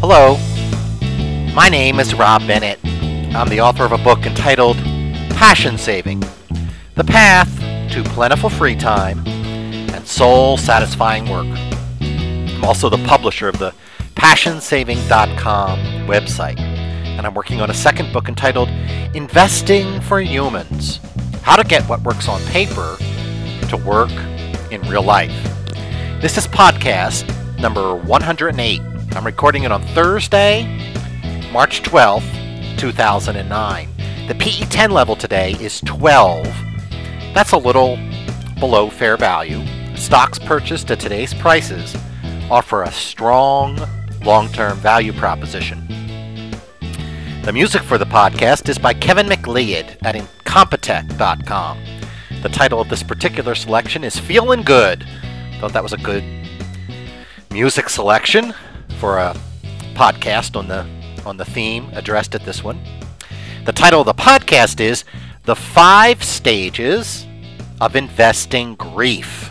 Hello, my name is Rob Bennett. I'm the author of a book entitled Passion Saving: The Path to Plentiful Free Time and Soul-Satisfying Work. I'm also the publisher of the PassionSaving.com website, and I'm working on a second book entitled Investing for Humans: How to Get What Works on Paper to Work in Real Life. This is podcast number 108. I'm recording it on Thursday, March 12th, 2009. The PE10 level today is 12. That's a little below fair value. Stocks purchased at today's prices offer a strong long-term value proposition. The music for the podcast is by Kevin MacLeod at Incompetech.com. The title of this particular selection is Feelin' Good. Thought that was a good music selection for a podcast on the theme addressed at this one. The title of the podcast is The 5 Stages of Investing Grief.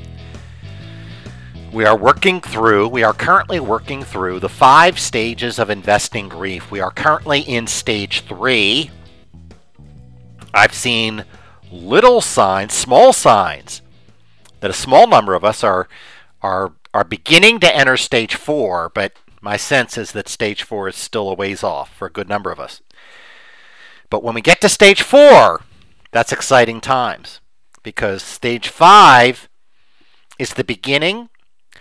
We are currently working through the 5 stages of investing grief. We are currently in stage 3. I've seen small signs, that a small number of us are beginning to enter stage 4, but my sense is that stage 4 is still a ways off for a good number of us. But when we get to stage 4, that's exciting times, because stage 5 is the beginning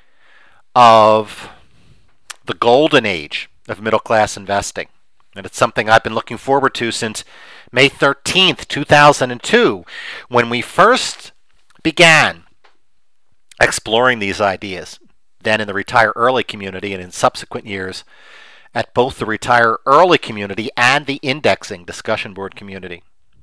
of the golden age of middle-class investing. And it's something I've been looking forward to since May 13th, 2002, when we first began exploring these ideas, then in the Retire Early community and in subsequent years at both the Retire Early community and the indexing discussion board community.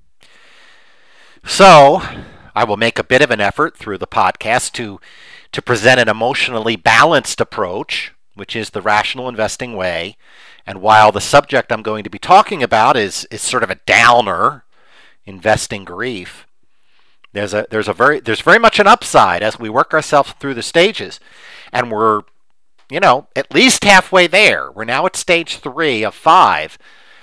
So I will make a bit of an effort through the podcast to present an emotionally balanced approach, which is the rational investing way. And while the subject I'm going to be talking about is sort of a downer, investing grief, there's very much an upside as we work ourselves through the stages, and we're at least halfway there. We're now at stage 3 of 5.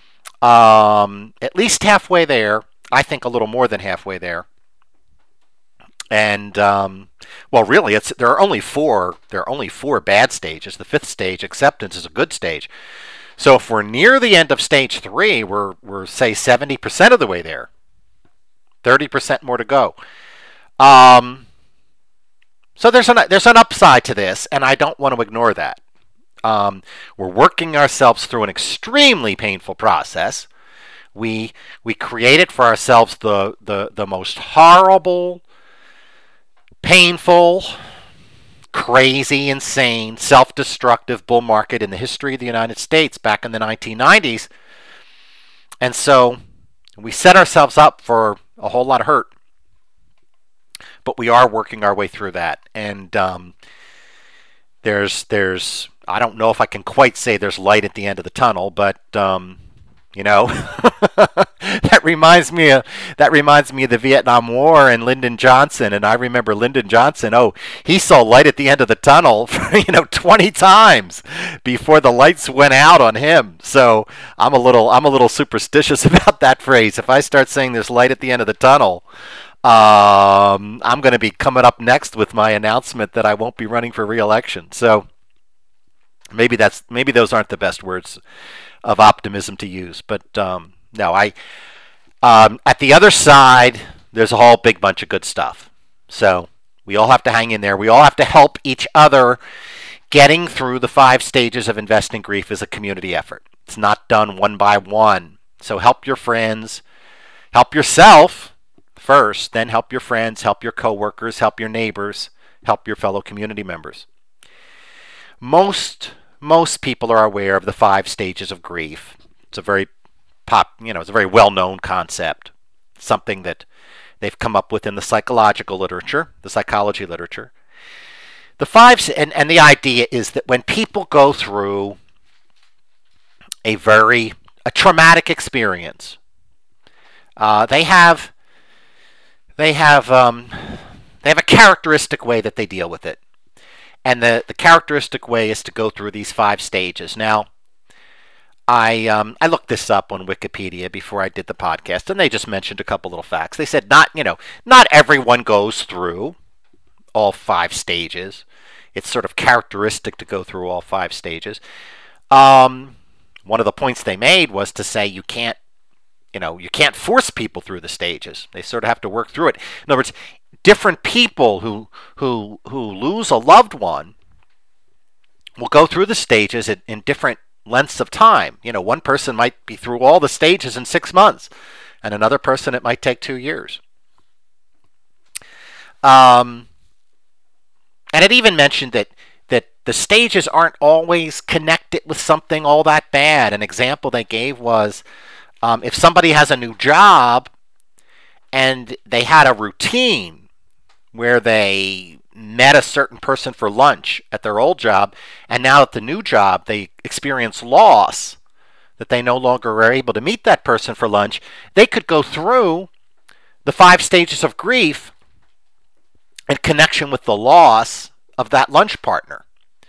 At least halfway there. I think a little more than halfway there. And really, there are only 4 bad stages. The 5th stage, acceptance, is a good stage. So if we're near the end of stage 3, we're say 70% of the way there. 30% more to go. So there's an upside to this, and I don't want to ignore that. We're working ourselves through an extremely painful process. We created for ourselves the most horrible, painful, crazy, insane, self-destructive bull market in the history of the United States back in the 1990s. And so we set ourselves up for a whole lot of hurt. But we are working our way through that. And there's I don't know if I can quite say there's light at the end of the tunnel, but that reminds me of the Vietnam War and Lyndon Johnson. And I remember Lyndon Johnson, he saw light at the end of the tunnel 20 times before the lights went out on him. So I'm a little superstitious about that phrase. If I start saying there's light at the end of the tunnel, I'm going to be coming up next with my announcement that I won't be running for re-election. So maybe those aren't the best words of optimism to use. But no, at the other side, there's a whole big bunch of good stuff. So we all have to hang in there. We all have to help each other. Getting through the 5 stages of investing grief is a community effort. It's not done one by one. So help your friends, help yourself first, then help your friends, help your coworkers, help your neighbors, help your fellow community members. Most people are aware of the 5 stages of grief. It's a very it's a very well-known concept. Something that they've come up with in the psychology literature. The 5 and the idea is that when people go through a traumatic experience, they have a characteristic way that they deal with it. And the characteristic way is to go through these 5 stages. Now, I looked this up on Wikipedia before I did the podcast, and they just mentioned a couple little facts. They said not everyone goes through all 5 stages. It's sort of characteristic to go through all 5 stages. One of the points they made was to say you can't force people through the stages. They sort of have to work through it. In other words, different people who lose a loved one will go through the stages in different lengths of time. One person might be through all the stages in 6 months, and another person it might take 2 years. And it even mentioned that the stages aren't always connected with something all that bad. An example they gave was if somebody has a new job and they had a routine where they met a certain person for lunch at their old job, and now at the new job they experience loss, that they no longer are able to meet that person for lunch, they could go through the 5 stages of grief in connection with the loss of that lunch partner,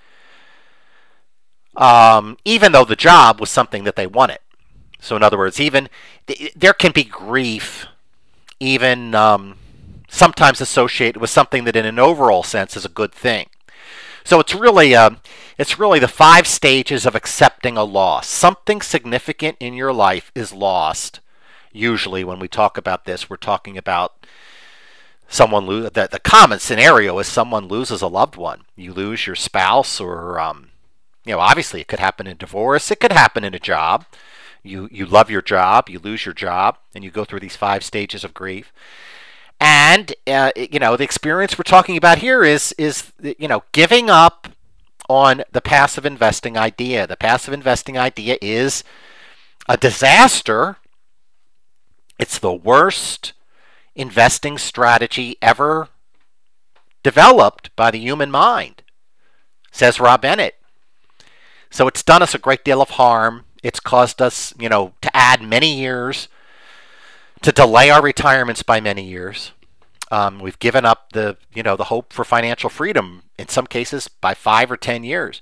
even though the job was something that they wanted. So in other words, even there can be grief even sometimes associated with something that in an overall sense is a good thing. So it's really the 5 stages of accepting a loss. Something significant in your life is lost. Usually when we talk about this, we're talking about someone the common scenario is someone loses a loved one. You lose your spouse, or obviously it could happen in divorce, it could happen in a job. You love your job, you lose your job, and you go through these 5 stages of grief. And the experience we're talking about here is giving up on the passive investing idea. The passive investing idea is a disaster. It's the worst investing strategy ever developed by the human mind, says Rob Bennett. So it's done us a great deal of harm. It's caused us, to add many years, to delay our retirements by many years. We've given up the hope for financial freedom, in some cases, by 5 or 10 years.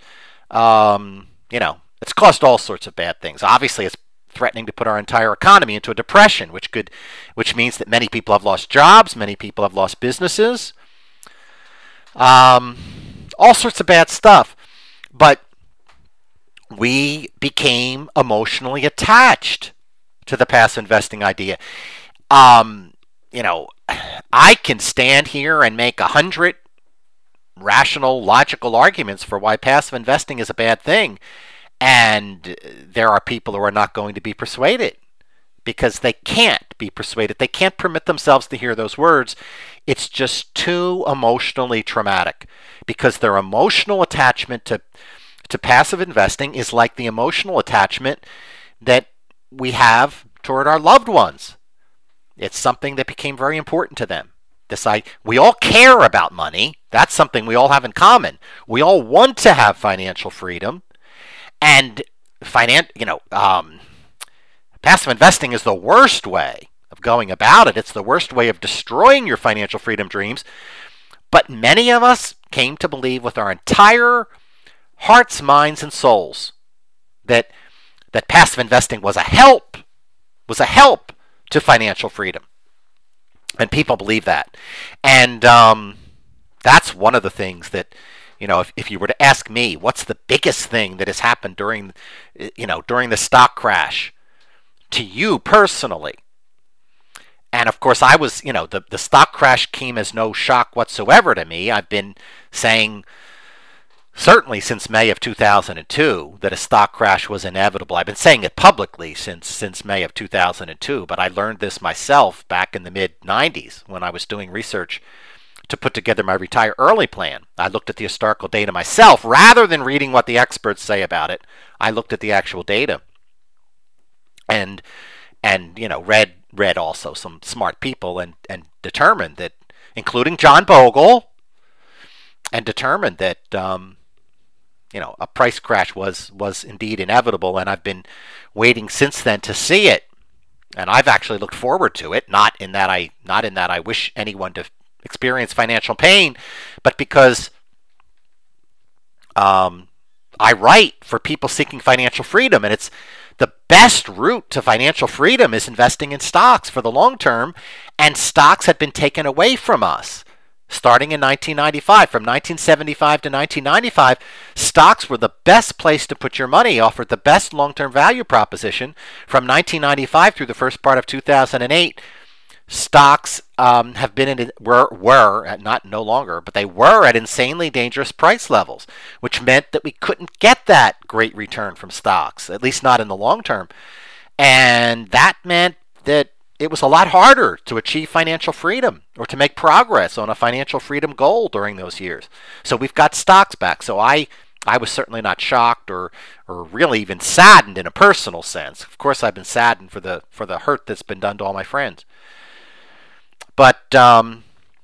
It's caused all sorts of bad things. Obviously, it's threatening to put our entire economy into a depression, which means that many people have lost jobs, many people have lost businesses, all sorts of bad stuff. But we became emotionally attached to the passive investing idea. I can stand here and make 100 rational, logical arguments for why passive investing is a bad thing. And there are people who are not going to be persuaded because they can't be persuaded. They can't permit themselves to hear those words. It's just too emotionally traumatic, because their emotional attachment to passive investing is like the emotional attachment that we have toward our loved ones. It's something that became very important to them. We all care about money. That's something we all have in common. We all want to have financial freedom. And passive investing is the worst way of going about it. It's the worst way of destroying your financial freedom dreams. But many of us came to believe with our entire hearts, minds, and souls that passive investing was a help to financial freedom. And people believe that. And that's one of the things that, if you were to ask me, what's the biggest thing that has happened during the stock crash to you personally? And of course, I was, the stock crash came as no shock whatsoever to me. I've been saying, certainly since May of 2002, that a stock crash was inevitable. I've been saying it publicly since May of 2002, but I learned this myself back in the mid-90s when I was doing research to put together my retire early plan. I looked at the historical data myself rather than reading what the experts say about it. I looked at the actual data and read also some smart people and determined that, including John Bogle, and determined that a price crash was indeed inevitable, and I've been waiting since then to see it. And I've actually looked forward to it, not in that I wish anyone to experience financial pain, but because I write for people seeking financial freedom, and it's the best route to financial freedom is investing in stocks for the long term, and stocks had been taken away from us. Starting in 1995, from 1975 to 1995, stocks were the best place to put your money, offered the best long-term value proposition. From 1995 through the first part of 2008, stocks have been were not no longer, but they were at insanely dangerous price levels, which meant that we couldn't get that great return from stocks, at least not in the long term. And that meant that it was a lot harder to achieve financial freedom or to make progress on a financial freedom goal during those years. So we've got stocks back. So I was certainly not shocked or really even saddened in a personal sense. Of course, I've been saddened for the hurt that's been done to all my friends. But there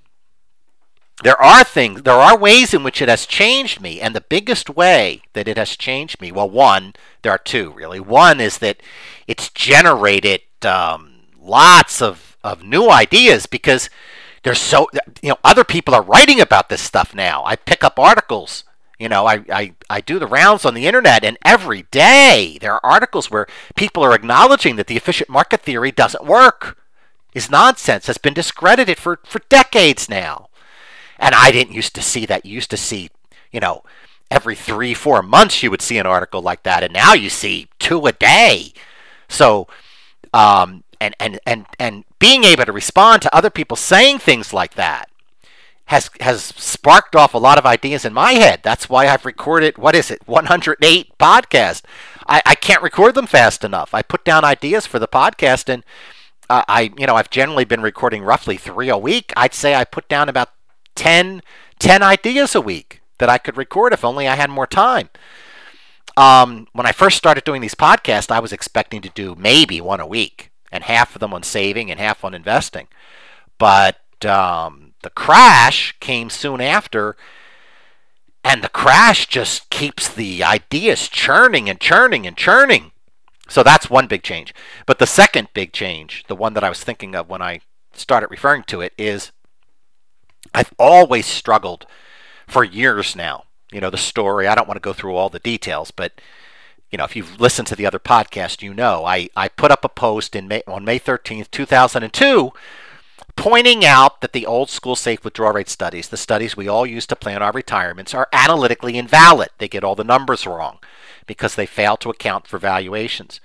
are ways in which it has changed me, and the biggest way that it has changed me, well, there are two really. One is that it's generated lots of new ideas because there's other people are writing about this stuff now. I pick up articles. I do the rounds on the internet, and every day there are articles where people are acknowledging that the efficient market theory doesn't work. Is nonsense, has been discredited for decades now. And I didn't used to see that. You used to see, every 3-4 months you would see an article like that, and now you see 2 a day. So, and being able to respond to other people saying things like that has sparked off a lot of ideas in my head. That's why I've recorded, 108 podcasts. I can't record them fast enough. I put down ideas for the podcast, and I've generally been recording roughly 3 a week. I'd say I put down about 10 ideas a week that I could record if only I had more time. When I first started doing these podcasts, I was expecting to do maybe 1 a week, and half of them on saving and half on investing. But the crash came soon after, and the crash just keeps the ideas churning and churning and churning. So that's one big change. But the second big change, the one that I was thinking of when I started referring to it, is I've always struggled for years now. The story, I don't want to go through all the details, but if you've listened to the other podcast, I put up a post on May 13th, 2002, pointing out that the old school safe withdrawal rate studies, the studies we all use to plan our retirements, are analytically invalid. They get all the numbers wrong because they fail to account for valuations.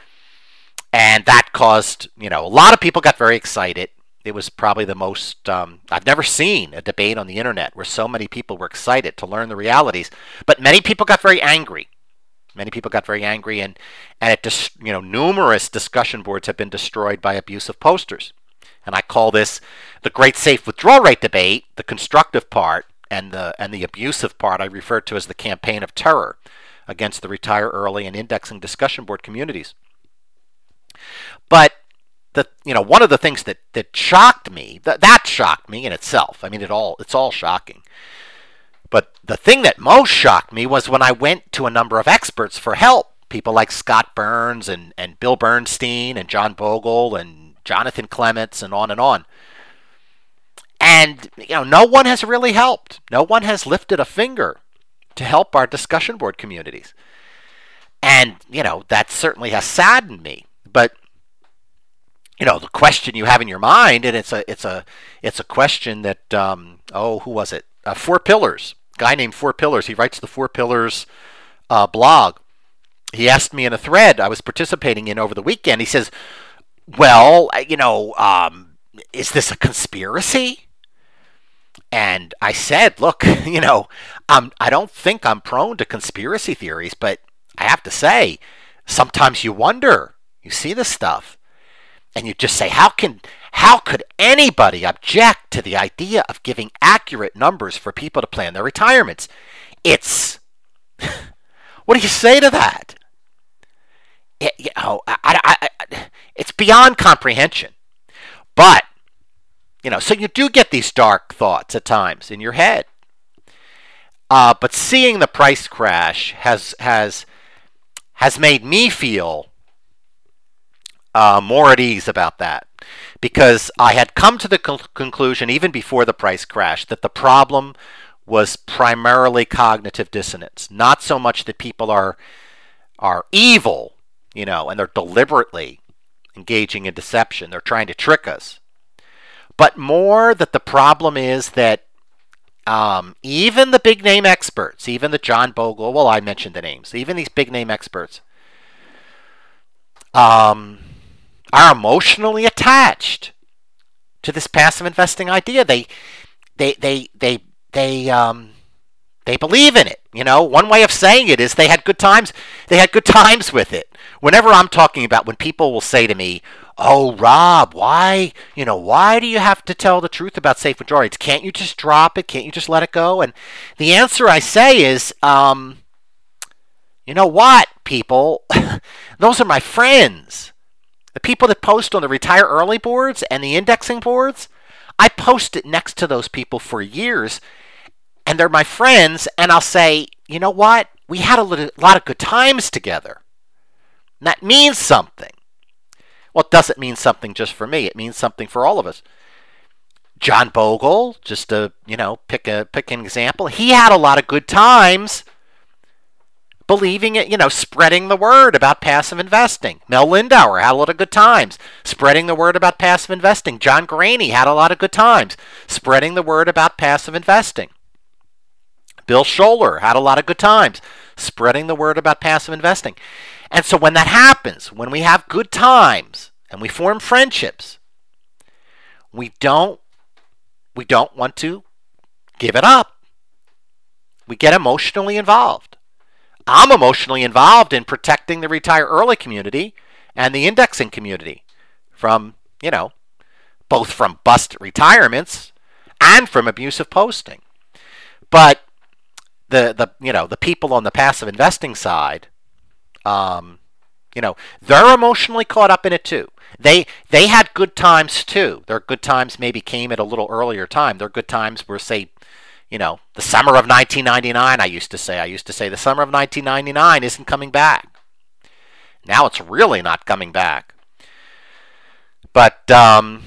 And that caused, a lot of people got very excited. It was probably the most, I've never seen a debate on the internet where so many people were excited to learn the realities. But many people got very angry. And numerous discussion boards have been destroyed by abusive posters. And I call this the Great Safe Withdrawal Rate debate, the constructive part, and the abusive part I refer to as the campaign of terror against the retire early and indexing discussion board communities. But one of the things that shocked me, that shocked me in itself. I mean, it's all shocking. But the thing that most shocked me was when I went to a number of experts for help, people like Scott Burns and Bill Bernstein and John Bogle and Jonathan Clements and on and on. And no one has really helped. No one has lifted a finger to help our discussion board communities. And, that certainly has saddened me. But, the question you have in your mind, and it's a question that, who was it? 4 Pillars. A guy named 4 Pillars. He writes the 4 Pillars blog. He asked me in a thread I was participating in over the weekend. He says, well, is this a conspiracy? And I said, look, I don't think I'm prone to conspiracy theories, but I have to say, sometimes you wonder. You see this stuff, and you just say, how could anybody object to the idea of giving accurate numbers for people to plan their retirements? It's, what do you say to that? It's beyond comprehension. But, so you do get these dark thoughts at times in your head. But seeing the price crash has made me feel more at ease about that, because I had come to the conclusion even before the price crash that the problem was primarily cognitive dissonance, not so much that people are evil, and they're deliberately engaging in deception. They're trying to trick us. But more that the problem is that even the big name experts, even the John Bogle, well, I mentioned the names, even these big name experts are emotionally attached to this passive investing idea. They believe in it. One way of saying it is they had good times. They had good times with it. Whenever I'm talking about, when people will say to me, "Oh, Rob, why do you have to tell the truth about safe majorities? Can't you just drop it? Can't you just let it go?" And the answer I say is, you know what, people? Those are my friends. The people that post on the retire early boards and the indexing boards, I posted next to those people for years, and they're my friends, and I'll say, you know what? We had a lot of good times together. And that means something. Well, it doesn't mean something just for me. It means something for all of us. John Bogle, just to, pick an example, he had a lot of good times believing it, spreading the word about passive investing. Mel Lindauer had a lot of good times spreading the word about passive investing. John Graney had a lot of good times spreading the word about passive investing. Bill Scholler had a lot of good times spreading the word about passive investing. And so when that happens, when we have good times and we form friendships, we don't want to give it up. We get emotionally involved. I'm emotionally involved in protecting the retire early community and the indexing community from, both from bust retirements and from abusive posting. But the people on the passive investing side, they're emotionally caught up in it too. They had good times too. Their good times maybe came at a little earlier time. Their good times were, say, the summer of 1999, I used to say the summer of 1999 isn't coming back. Now it's really not coming back. But the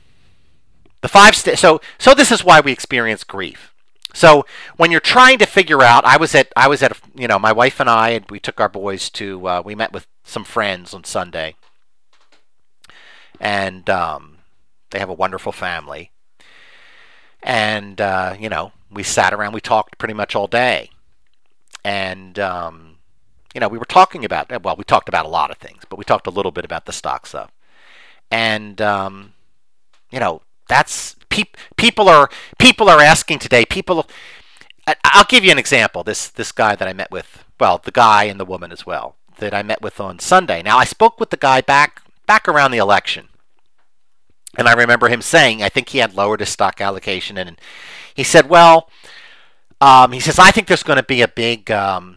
so this is why we experience grief. So when you're trying to figure out, I was at my wife and I, and we took our boys to, we met with some friends on Sunday, and they have a wonderful family, and we sat around, we talked pretty much all day, and we were talking about, we talked about a lot of things, but we talked a little bit about the stock stuff, and that's people are asking today. I'll give you an example. This guy that I met with, the guy and the woman as well, that I met with on Sunday. Now, I spoke with the guy back around the election, and I remember him saying, I think he had lowered his stock allocation, and he said, he says, I think there's going to be a big jump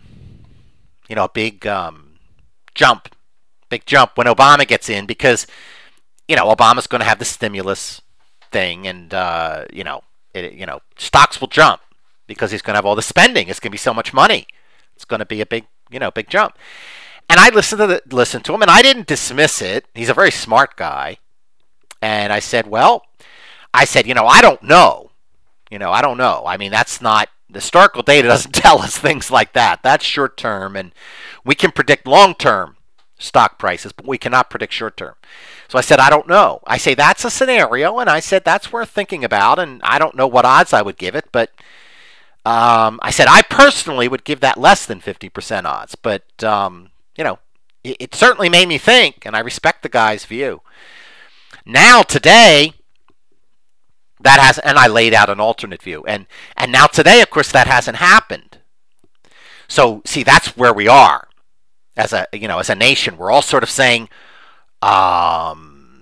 when Obama gets in, because Obama's going to have the stimulus thing, and stocks will jump because he's going to have all the spending. It's going to be so much money. It's going to be a big jump. And I listened to him, and I didn't dismiss it. He's a very smart guy. And I said, I don't know. I don't know. I mean, that's not, the historical data doesn't tell us things like that. That's short term, and we can predict long term stock prices, but we cannot predict short term. So I said, I don't know. I say that's a scenario, and I said that's worth thinking about, and I don't know what odds I would give it, but I said I personally would give that less than 50% odds, but it certainly made me think, and I respect the guy's view. Now today, and I laid out an alternate view, and now today, of course, that hasn't happened. So see, that's where we are as a nation. We're all sort of saying, we're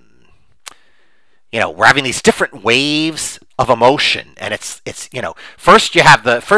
having these different waves of emotion, and it's first you have the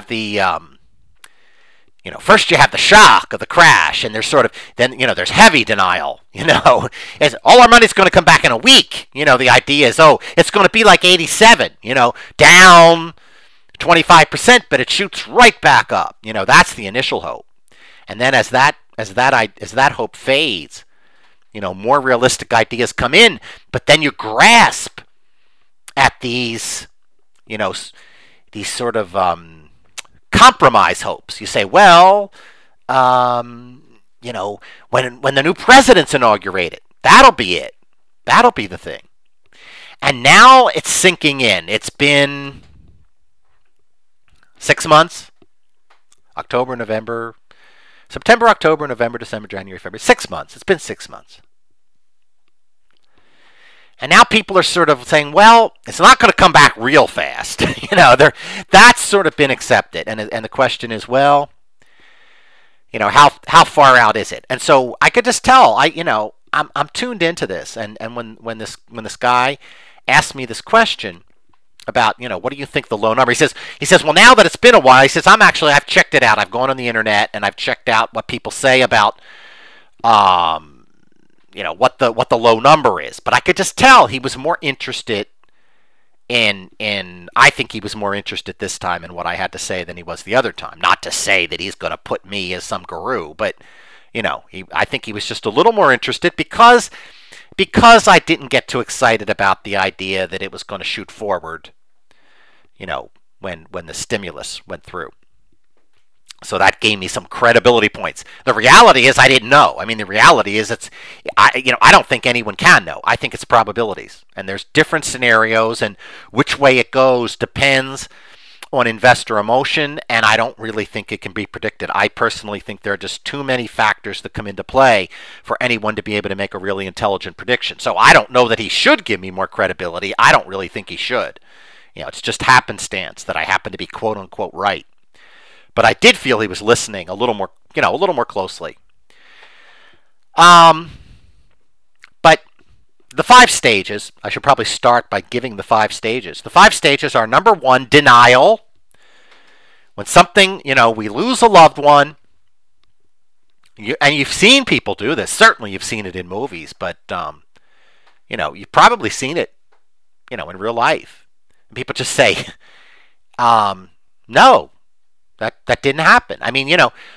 shock of the crash, and there's sort of there's heavy denial. As all our money's going to come back in a week. The idea is, it's going to be like 87. Down 25%, but it shoots right back up. That's the initial hope, and then as that hope fades, more realistic ideas come in, but then you grasp at these sort of compromise hopes. You say, when the new president's inaugurated. That'll be it. That'll be the thing. And now it's sinking in. It's been 6 months. October, November, September, October, November, December, January, February. 6 months. It's been 6 months. And now people are sort of saying, well, it's not going to come back real fast. That's sort of been accepted. And the question is, well, how far out is it? And so I could just tell, I'm tuned into this. And when this guy asked me this question about, what do you think the low number? He says, well, now that it's been a while, he says, I've checked it out. I've gone on the internet and I've checked out what people say about, what the low number is. But I could just tell he was more interested I think he was more interested this time in what I had to say than he was the other time. Not to say that he's going to put me as some guru, but I think he was just a little more interested because I didn't get too excited about the idea that it was going to shoot forward, when the stimulus went through. So that gave me some credibility points. The reality is I didn't know. I mean, the reality is I don't think anyone can know. I think it's probabilities. And there's different scenarios, and which way it goes depends on investor emotion, and I don't really think it can be predicted. I personally think there are just too many factors that come into play for anyone to be able to make a really intelligent prediction. So I don't know that he should give me more credibility. I don't really think he should. It's just happenstance that I happen to be quote unquote right. But I did feel he was listening a little more closely. But the 5 stages, I should probably start by giving the 5 stages. The 5 stages are, number 1, denial. When something, we lose a loved one, and you've seen people do this. Certainly you've seen it in movies, but, you've probably seen it, in real life. And people just say, no. That didn't happen. I mean,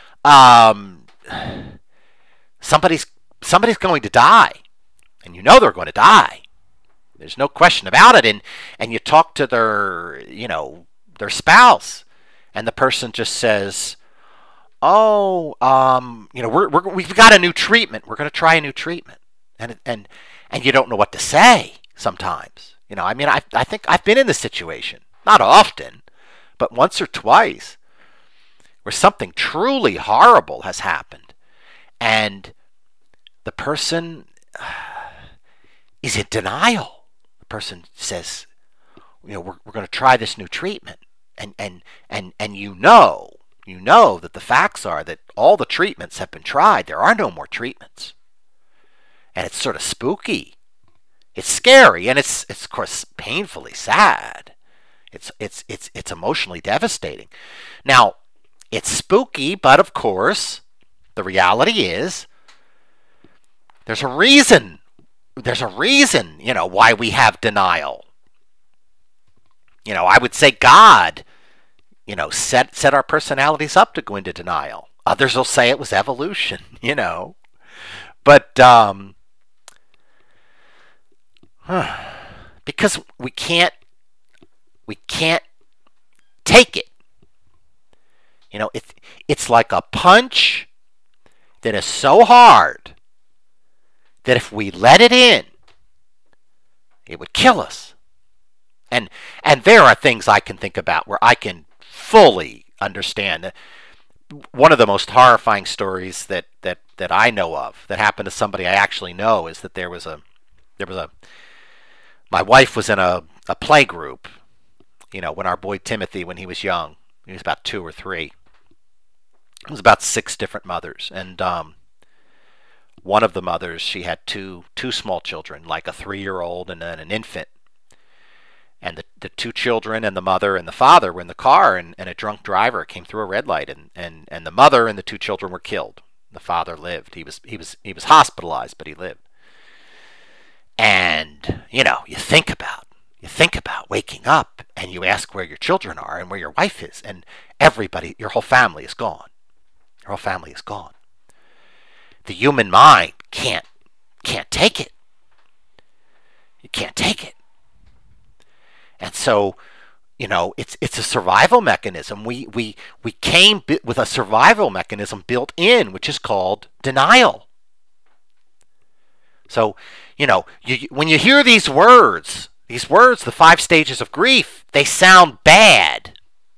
somebody's going to die, and they're going to die. There's no question about it. And you talk to their spouse, and the person just says, "Oh, we've got a new treatment. We're going to try a new treatment," and you don't know what to say sometimes. I think I've been in this situation, not often, but once or twice, where something truly horrible has happened, and the person is in denial. The person says, we're going to try this new treatment, and you know that the facts are that all the treatments have been tried. There are no more treatments, and it's sort of spooky. It's scary, and it's of course painfully sad. It's emotionally devastating. Now, it's spooky, but of course, the reality is there's a reason. There's a reason, why we have denial. I would say God, set our personalities up to go into denial. Others will say it was evolution, But because we can't take it. It's like a punch that is so hard that if we let it in, it would kill us. And there are things I can think about where I can fully understand. One of the most horrifying stories that I know of that happened to somebody I actually know is that there was a my wife was in a play group, when our boy Timothy, when he was young, he was about 2 or 3. It was about 6 different mothers, and one of the mothers, she had two small children, like a 3-year-old and then an infant. And the 2 children and the mother and the father were in the car, and a drunk driver came through a red light, and the mother and the 2 children were killed. The father lived. He was hospitalized, but he lived. And you think about waking up, and you ask where your children are and where your wife is, and everybody, your whole family is gone. Your whole family is gone. The human mind can't take it. You can't take it. And so it's a survival mechanism. We came with a survival mechanism built in, which is called denial. So, when you hear these words, the 5 stages of grief, they sound bad.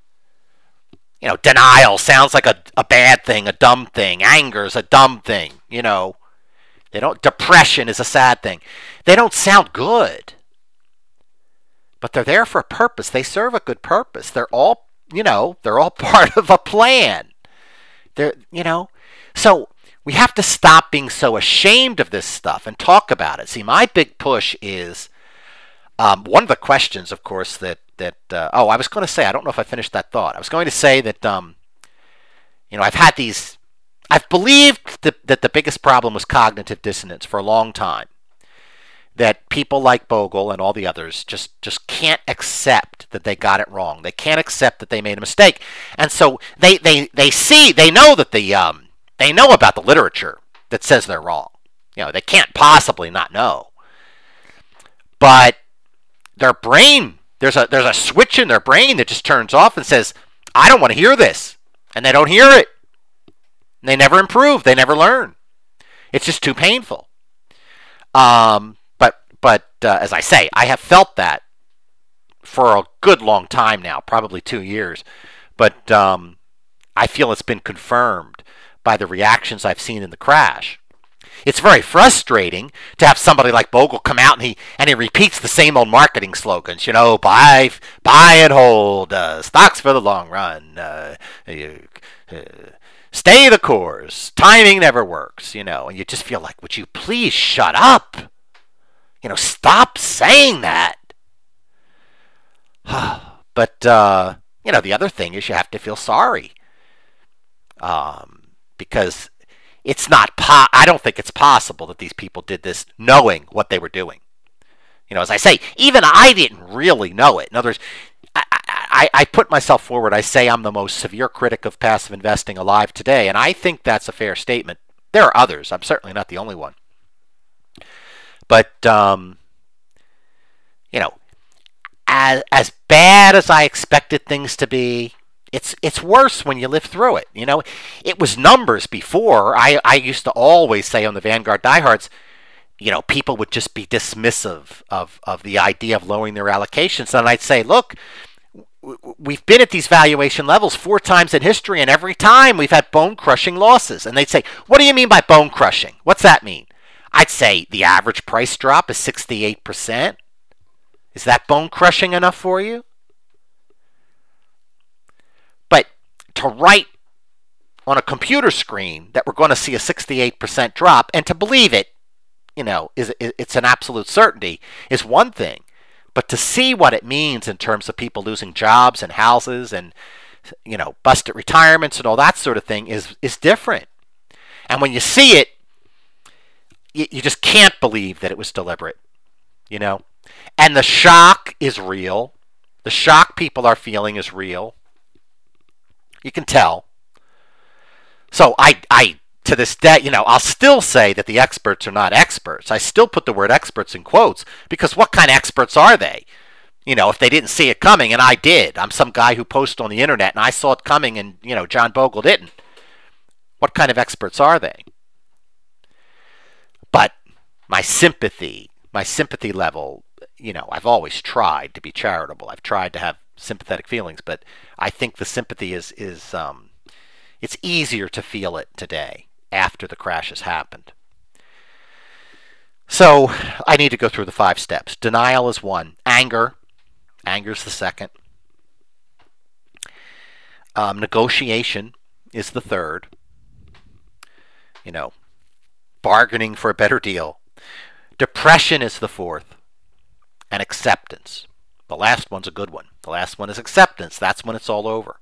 Denial sounds like a bad thing, a dumb thing. Anger is a dumb thing. Depression is a sad thing. They don't sound good. But they're there for a purpose. They serve a good purpose. They're all part of a plan. So we have to stop being so ashamed of this stuff and talk about it. See, my big push is one of the questions, of course, I was going to say, I don't know if I finished that thought. I was going to say that, I've believed that the biggest problem was cognitive dissonance for a long time. That people like Bogle and all the others just can't accept that they got it wrong. They can't accept that they made a mistake. And so they know that they know about the literature that says they're wrong. They can't possibly not know. But their brain, there's a switch in their brain that just turns off and says, I don't want to hear this. And they don't hear it. They never improve. They never learn. It's just too painful. But as I say, I have felt that for a good long time now, probably 2 years. But I feel it's been confirmed by the reactions I've seen in the crash. It's very frustrating to have somebody like Bogle come out and he repeats the same old marketing slogans. Buy and hold, stocks for the long run, stay the course, timing never works. And you just feel like, would you please shut up? Stop saying that. But the other thing is you have to feel sorry, because it's not. I don't think it's possible that these people did this knowing what they were doing. As I say, even I didn't really know it. In other words, I put myself forward. I say I'm the most severe critic of passive investing alive today, and I think that's a fair statement. There are others. I'm certainly not the only one. But as bad as I expected things to be, it's worse when you live through it. It was numbers before. I used to always say on the Vanguard diehards, people would just be dismissive of the idea of lowering their allocations, and I'd say, look, we've been at these valuation levels 4 times in history, and every time we've had bone-crushing losses. And they'd say, what do you mean by bone-crushing? What's that mean? I'd say the average price drop is 68%. Is that bone-crushing enough for you? But to write on a computer screen that we're going to see a 68% drop, and to believe it, it's an absolute certainty, is one thing. But to see what it means in terms of people losing jobs and houses and, busted retirements and all that sort of thing is different. And when you see it, you just can't believe that it was deliberate, And the shock is real. The shock people are feeling is real. You can tell. So I to this day, I'll still say that the experts are not experts. I still put the word experts in quotes, because what kind of experts are they? If they didn't see it coming, and I did. I'm some guy who posts on the internet, and I saw it coming, and, John Bogle didn't. What kind of experts are they? But my sympathy level, I've always tried to be charitable. I've tried to have sympathetic feelings, but I think the sympathy is it's easier to feel it today after the crash has happened. So I need to go through the 5 steps. Denial is 1. Anger is the 2nd. Negotiation is the 3rd. Bargaining for a better deal. Depression is the 4th. And acceptance. The last one's a good one. The last one is acceptance. That's when it's all over.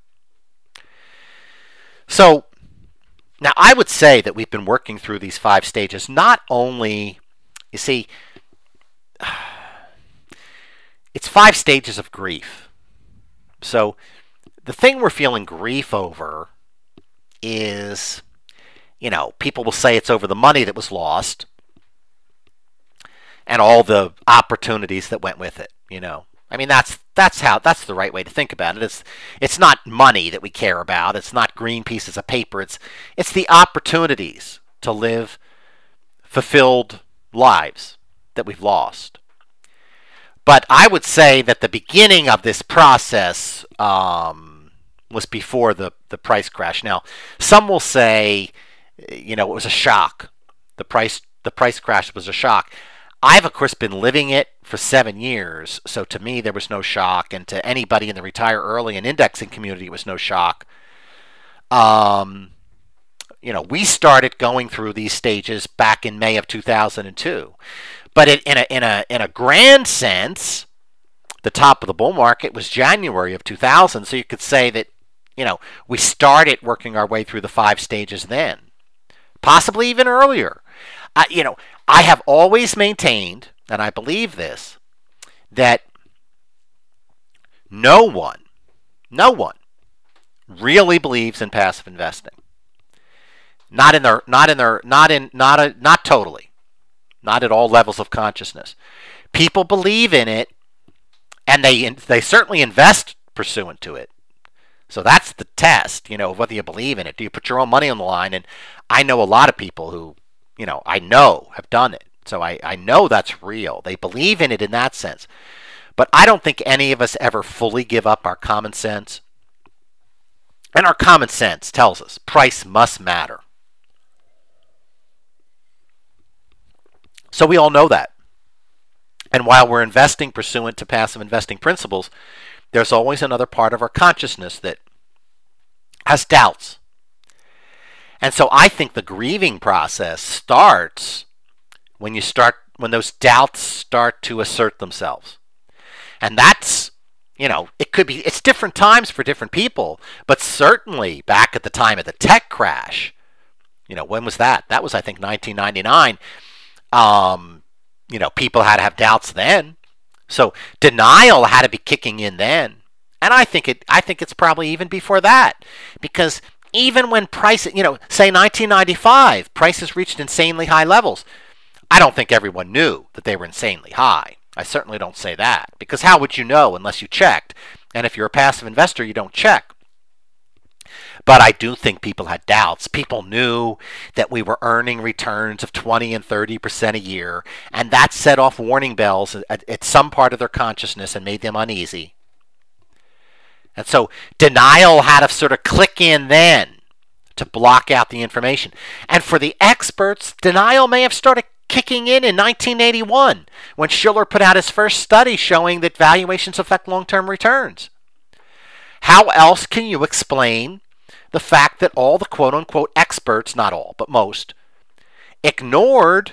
So, now I would say that we've been working through these 5 stages. Not only, you see, it's 5 stages of grief. So, the thing we're feeling grief over is, people will say it's over the money that was lost and all the opportunities that went with it, I mean, that's That's the right way to think about it. It's not money that we care about. It's not green pieces of paper. It's the opportunities to live fulfilled lives that we've lost. But I would say that the beginning of this process was before the price crash. Now, some will say, it was a shock. The price crash was a shock. I've, of course, been living it for 7 years, so to me there was no shock, and to anybody in the retire early and indexing community it was no shock. We started going through these stages back in May of 2002. But in a grand sense, the top of the bull market was January of 2000, so you could say that, we started working our way through the 5 stages then, possibly even earlier. I have always maintained, and I believe this, that no one really believes in passive investing. Not totally. Not at all levels of consciousness. People believe in it, and they certainly invest pursuant to it. So that's the test, of whether you believe in it. Do you put your own money on the line? And I know a lot of people who, I know have done it. So I know that's real. They believe in it in that sense. But I don't think any of us ever fully give up our common sense. And our common sense tells us price must matter. So we all know that. And while we're investing pursuant to passive investing principles, there's always another part of our consciousness that has doubts. And so I think the grieving process starts when those doubts start to assert themselves. And that's, it's different times for different people, but certainly back at the time of the tech crash, when was that? That was, I think, 1999. People had to have doubts then. So denial had to be kicking in then. And I think it's probably even before that. Because even when prices, say 1995, prices reached insanely high levels. I don't think everyone knew that they were insanely high. I certainly don't say that. Because how would you know unless you checked? And if you're a passive investor, you don't check. But I do think people had doubts. People knew that we were earning returns of 20 and 30% a year, and that set off warning bells at some part of their consciousness and made them uneasy. And so denial had to sort of click in then to block out the information. And for the experts, denial may have started kicking in 1981 when Shiller put out his first study showing that valuations affect long-term returns. How else can you explain the fact that all the quote-unquote experts, not all, but most, ignored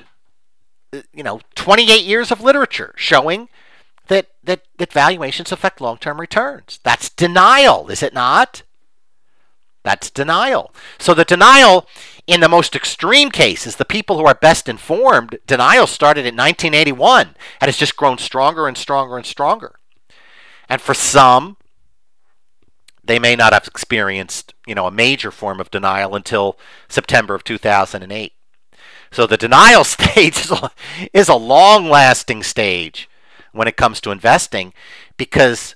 28 years of literature showing that valuations affect long-term returns? That's denial, is it not? That's denial. So the denial in the most extreme cases, the people who are best informed, denial started in 1981 and has just grown stronger and stronger and stronger. And for some, they may not have experienced, a major form of denial until September of 2008. So the denial stage is a long-lasting stage when it comes to investing, because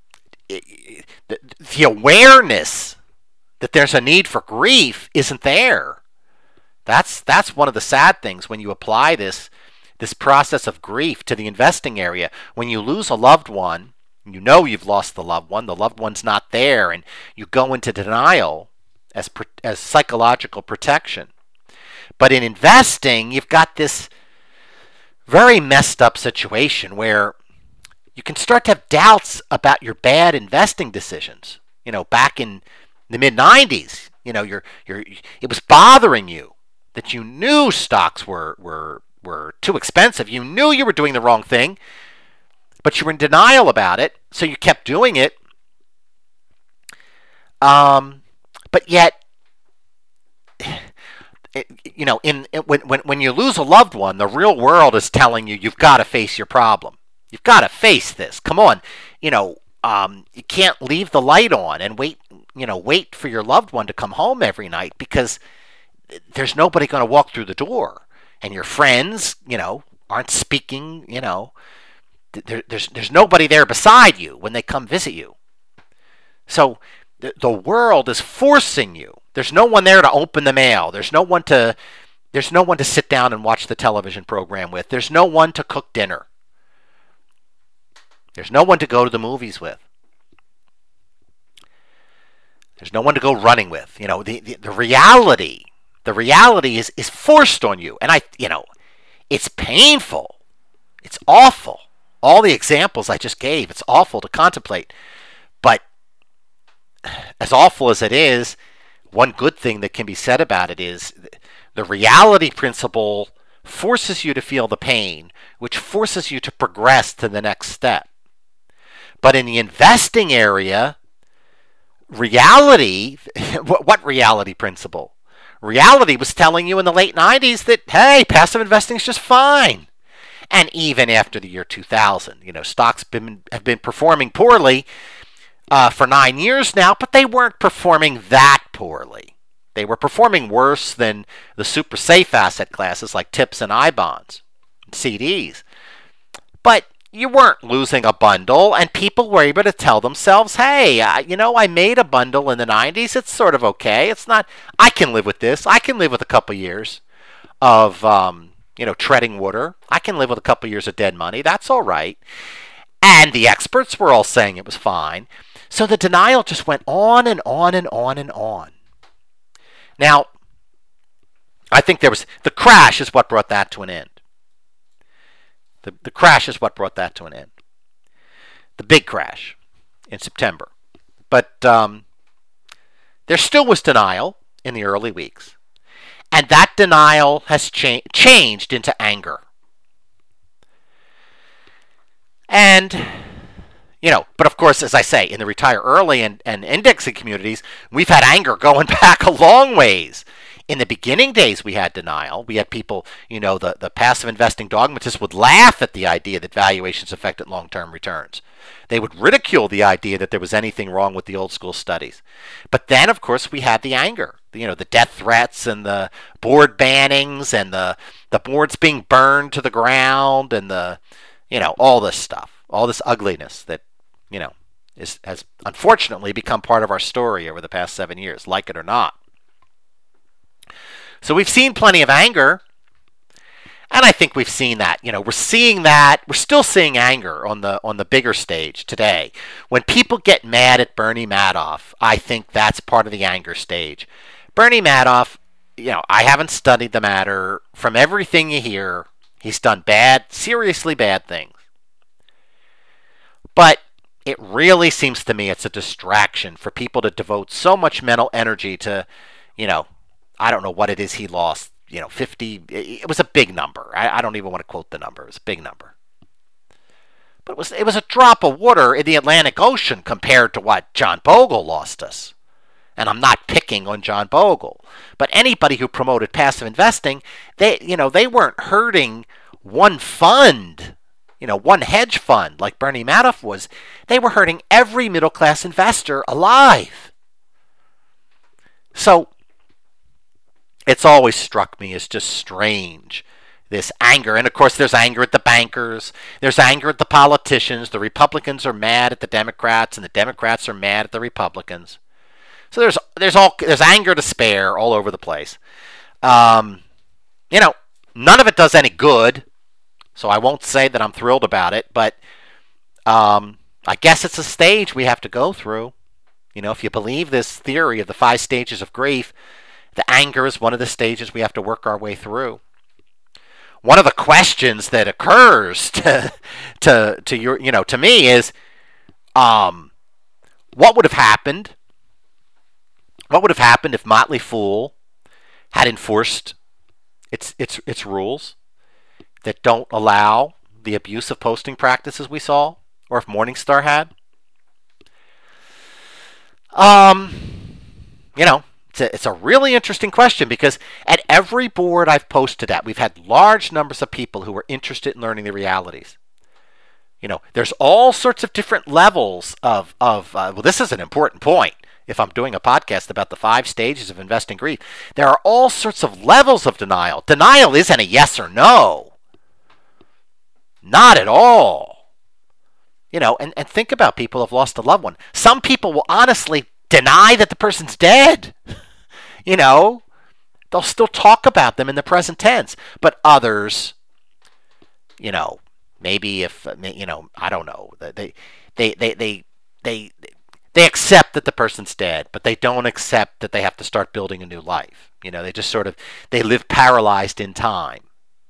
the awareness that there's a need for grief isn't there. That's one of the sad things when you apply this process of grief to the investing area. When you lose a loved one, you've lost the loved one's not there, and you go into denial as psychological protection. But in investing, you've got this very messed up situation where you can start to have doubts about your bad investing decisions. Back in the mid-90s, it was bothering you that you knew stocks were too expensive. You knew you were doing the wrong thing, but you were in denial about it, so you kept doing it. But yet, when you lose a loved one, the real world is telling you you've got to face your problem. You've got to face this. Come on, you can't leave the light on and wait for your loved one to come home every night, because there's nobody going to walk through the door, and your friends, aren't speaking, There's nobody there beside you when they come visit you. So the world is forcing you. There's no one there to open the mail. There's no one to sit down and watch the television program with. There's no one to cook dinner. There's no one to go to the movies with. There's no one to go running with. The reality is forced on you. And it's painful. It's awful. All the examples I just gave, it's awful to contemplate. But as awful as it is, one good thing that can be said about it is the reality principle forces you to feel the pain, which forces you to progress to the next step. But in the investing area, reality, what reality principle? Reality was telling you in the late 90s that, hey, passive investing is just fine. And even after the year 2000, stocks have been performing poorly for 9 years now, but they weren't performing that poorly. They were performing worse than the super safe asset classes like TIPS and I bonds, and CDs. But you weren't losing a bundle, and people were able to tell themselves, hey, I made a bundle in the 90s. It's sort of okay. It's not, I can live with this. I can live with a couple years of treading water. I can live with a couple years of dead money. That's all right. And the experts were all saying it was fine. So the denial just went on and on and on and on. Now, I think the crash is what brought that to an end. The crash is what brought that to an end. The big crash in September. But there still was denial in the early weeks. And that denial has changed into anger. And, but of course, as I say, in the retire early and indexing communities, we've had anger going back a long ways. In the beginning days, we had denial. We had people, the passive investing dogmatists would laugh at the idea that valuations affected long-term returns. They would ridicule the idea that there was anything wrong with the old school studies. But then, of course, we had the anger, the death threats and the board bannings and the boards being burned to the ground and all this stuff, all this ugliness that, has unfortunately become part of our story over the past 7 years, like it or not. So we've seen plenty of anger, and I think we've seen that. We're seeing that. We're still seeing anger on the bigger stage today. When people get mad at Bernie Madoff, I think that's part of the anger stage. Bernie Madoff, I haven't studied the matter. From everything you hear, he's done seriously bad things. But it really seems to me it's a distraction for people to devote so much mental energy to, I don't know what it is he lost, 50. It was a big number. I don't even want to quote the number. It was a big number. But it was a drop of water in the Atlantic Ocean compared to what John Bogle lost us. And I'm not picking on John Bogle. But anybody who promoted passive investing, they weren't hurting one fund, one hedge fund like Bernie Madoff was. They were hurting every middle-class investor alive. So it's always struck me as just strange, this anger. And of course, there's anger at the bankers. There's anger at the politicians. The Republicans are mad at the Democrats, and the Democrats are mad at the Republicans. So there's anger to spare all over the place. None of it does any good. So I won't say that I'm thrilled about it, but I guess it's a stage we have to go through. If you believe this theory of the 5 stages of grief, the anger is one of the stages we have to work our way through. One of the questions that occurs to me is, what would have happened? What would have happened if Motley Fool had enforced its rules that don't allow the abusive posting practices we saw, or if Morningstar had? It's a really interesting question, because at every board I've posted at, we've had large numbers of people who are interested in learning the realities. There's all sorts of different levels of this is an important point. If I'm doing a podcast about the 5 stages of investing grief, there are all sorts of levels of denial. Denial isn't a yes or no. Not at all. And think about people who have lost a loved one. Some people will honestly deny that the person's dead. you know, they'll still talk about them in the present tense. But others, maybe if, I don't know, they accept that the person's dead, but they don't accept that they have to start building a new life. They just they live paralyzed in time.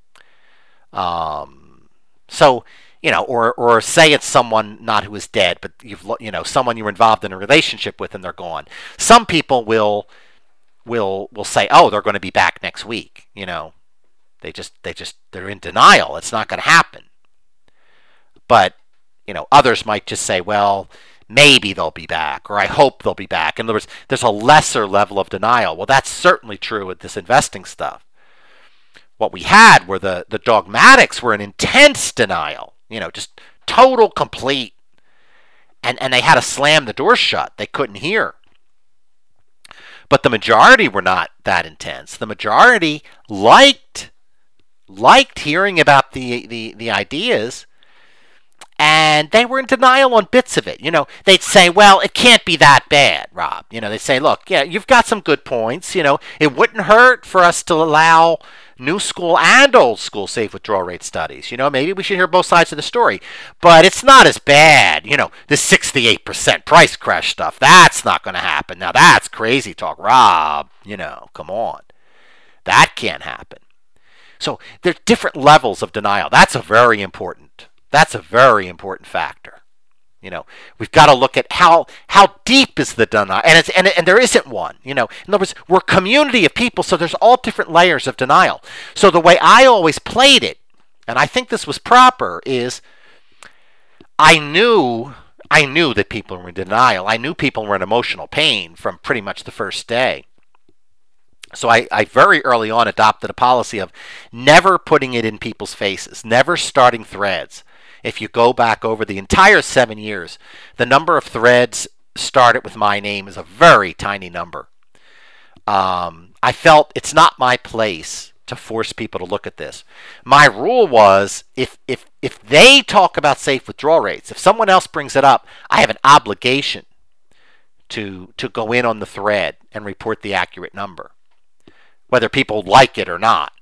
So, or say it's someone not who is dead, but someone you were involved in a relationship with and they're gone. Some people will say, oh, they're going to be back next week. They're in denial. It's not going to happen. But, others might just say, well, maybe they'll be back, or I hope they'll be back. In other words, there's a lesser level of denial. Well, that's certainly true with this investing stuff. What we had were the dogmatics were in intense denial, just total, complete. And they had to slam the door shut. They couldn't hear. But the majority were not that intense. The majority liked hearing about the ideas, and they were in denial on bits of it. They'd say, well, it can't be that bad, Rob. They'd say, look, yeah, you've got some good points. It wouldn't hurt for us to allow new school and old school safe withdrawal rate studies. Maybe we should hear both sides of the story. But it's not as bad. The 68% price crash stuff, that's not going to happen. Now, that's crazy talk. Rob, come on. That can't happen. So there's different levels of denial. That's a very important factor. We've got to look at how deep is the denial, and there isn't one. In other words, we're a community of people, so there's all different layers of denial. So the way I always played it, and I think this was proper, is I knew that people were in denial. I knew people were in emotional pain from pretty much the first day. So I very early on adopted a policy of never putting it in people's faces, never starting threads. If you go back over the entire 7 years, the number of threads started with my name is a very tiny number. I felt it's not my place to force people to look at this. My rule was if they talk about safe withdrawal rates, if someone else brings it up, I have an obligation to go in on the thread and report the accurate number, whether people like it or not.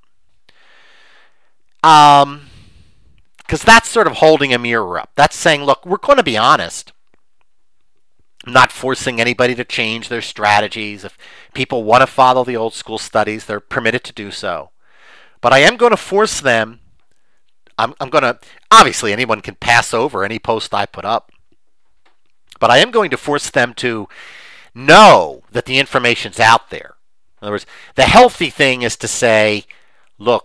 Because that's sort of holding a mirror up. That's saying, look, we're going to be honest. I'm not forcing anybody to change their strategies. If people want to follow the old school studies, they're permitted to do so. But I am going to force them. I'm going to, obviously anyone can pass over any post I put up. But I am going to force them to know that the information's out there. In other words, the healthy thing is to say, look,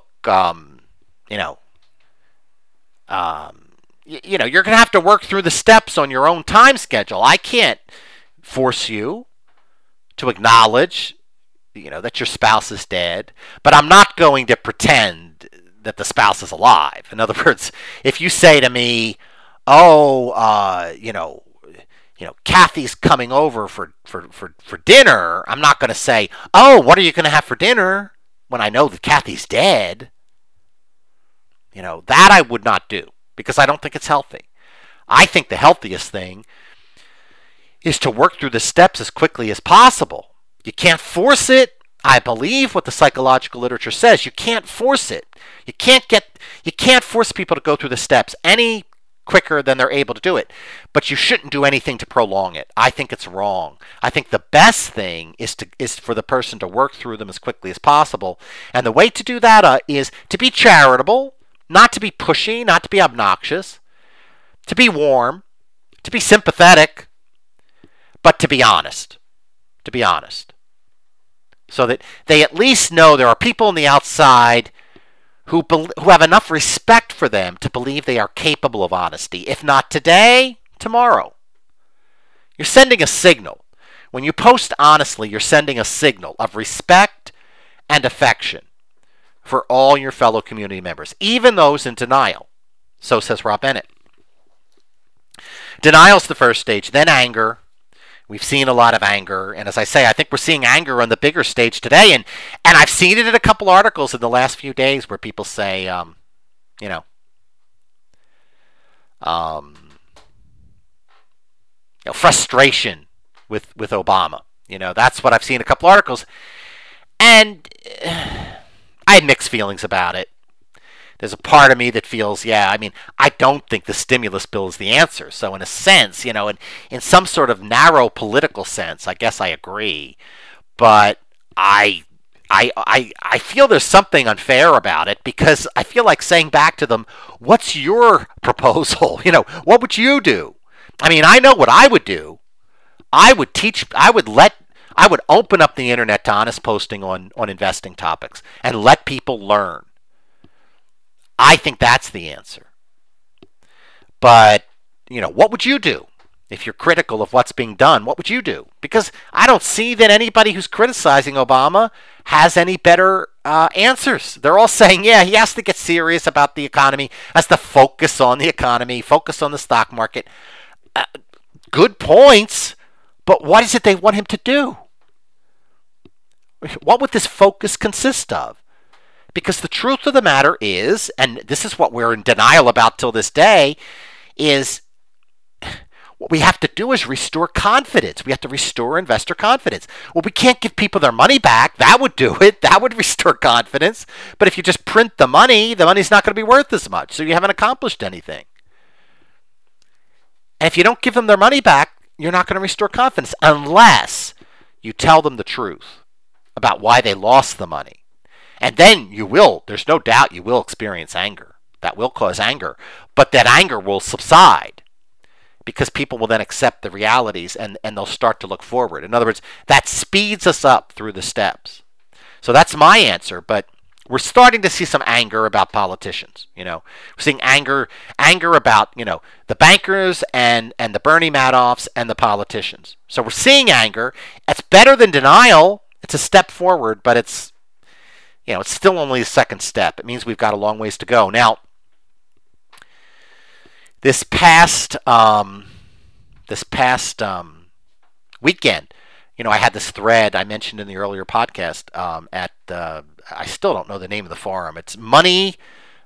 you're going to have to work through the steps on your own time schedule. I can't force you to acknowledge, that your spouse is dead, but I'm not going to pretend that the spouse is alive. In other words, if you say to me, Kathy's coming over for dinner, I'm not going to say, oh, what are you going to have for dinner when I know that Kathy's dead? That I would not do because I don't think it's healthy. I think the healthiest thing is to work through the steps as quickly as possible. You can't force it. I believe what the psychological literature says. You can't force it. You can't force people to go through the steps any quicker than they're able to do it. But you shouldn't do anything to prolong it. I think it's wrong. I think the best thing is for the person to work through them as quickly as possible. And the way to do that is to be charitable, not to be pushy, not to be obnoxious, to be warm, to be sympathetic, but to be honest. To be honest. So that they at least know there are people on the outside who have enough respect for them to believe they are capable of honesty. If not today, tomorrow. You're sending a signal. When you post honestly, you're sending a signal of respect and affection for all your fellow community members, even those in denial. So says Rob Bennett. Denial's the first stage, then anger. We've seen a lot of anger, and as I say, I think we're seeing anger on the bigger stage today, and I've seen it in a couple articles in the last few days where people say, frustration with Obama. That's what I've seen in a couple articles. And I had mixed feelings about it. There's a part of me that feels, I don't think the stimulus bill is the answer. So in a sense, in some sort of narrow political sense, I guess I agree. But I feel there's something unfair about it, because I feel like saying back to them, what's your proposal? What would you do? I know what I would do. I would open up the internet to honest posting on investing topics and let people learn. I think that's the answer. But, what would you do? If you're critical of what's being done, what would you do? Because I don't see that anybody who's criticizing Obama has any better answers. They're all saying, he has to get serious about the economy, has to focus on the economy, focus on the stock market. Good points, but what is it they want him to do? What would this focus consist of? Because the truth of the matter is, and this is what we're in denial about till this day, is what we have to do is restore confidence. We have to restore investor confidence. Well, we can't give people their money back. That would do it. That would restore confidence. But if you just print the money's not going to be worth as much. So you haven't accomplished anything. And if you don't give them their money back, you're not going to restore confidence unless you tell them the truth about why they lost the money. And then there's no doubt you will experience anger. That will cause anger. But that anger will subside because people will then accept the realities and they'll start to look forward. In other words, that speeds us up through the steps. So that's my answer. But we're starting to see some anger about politicians. We're seeing anger about, the bankers and the Bernie Madoffs and the politicians. So we're seeing anger. It's better than denial. It's a step forward, but it's still only a second step. It means we've got a long ways to go. Now, this past weekend, I had this thread I mentioned in the earlier podcast I still don't know the name of the forum. It's Money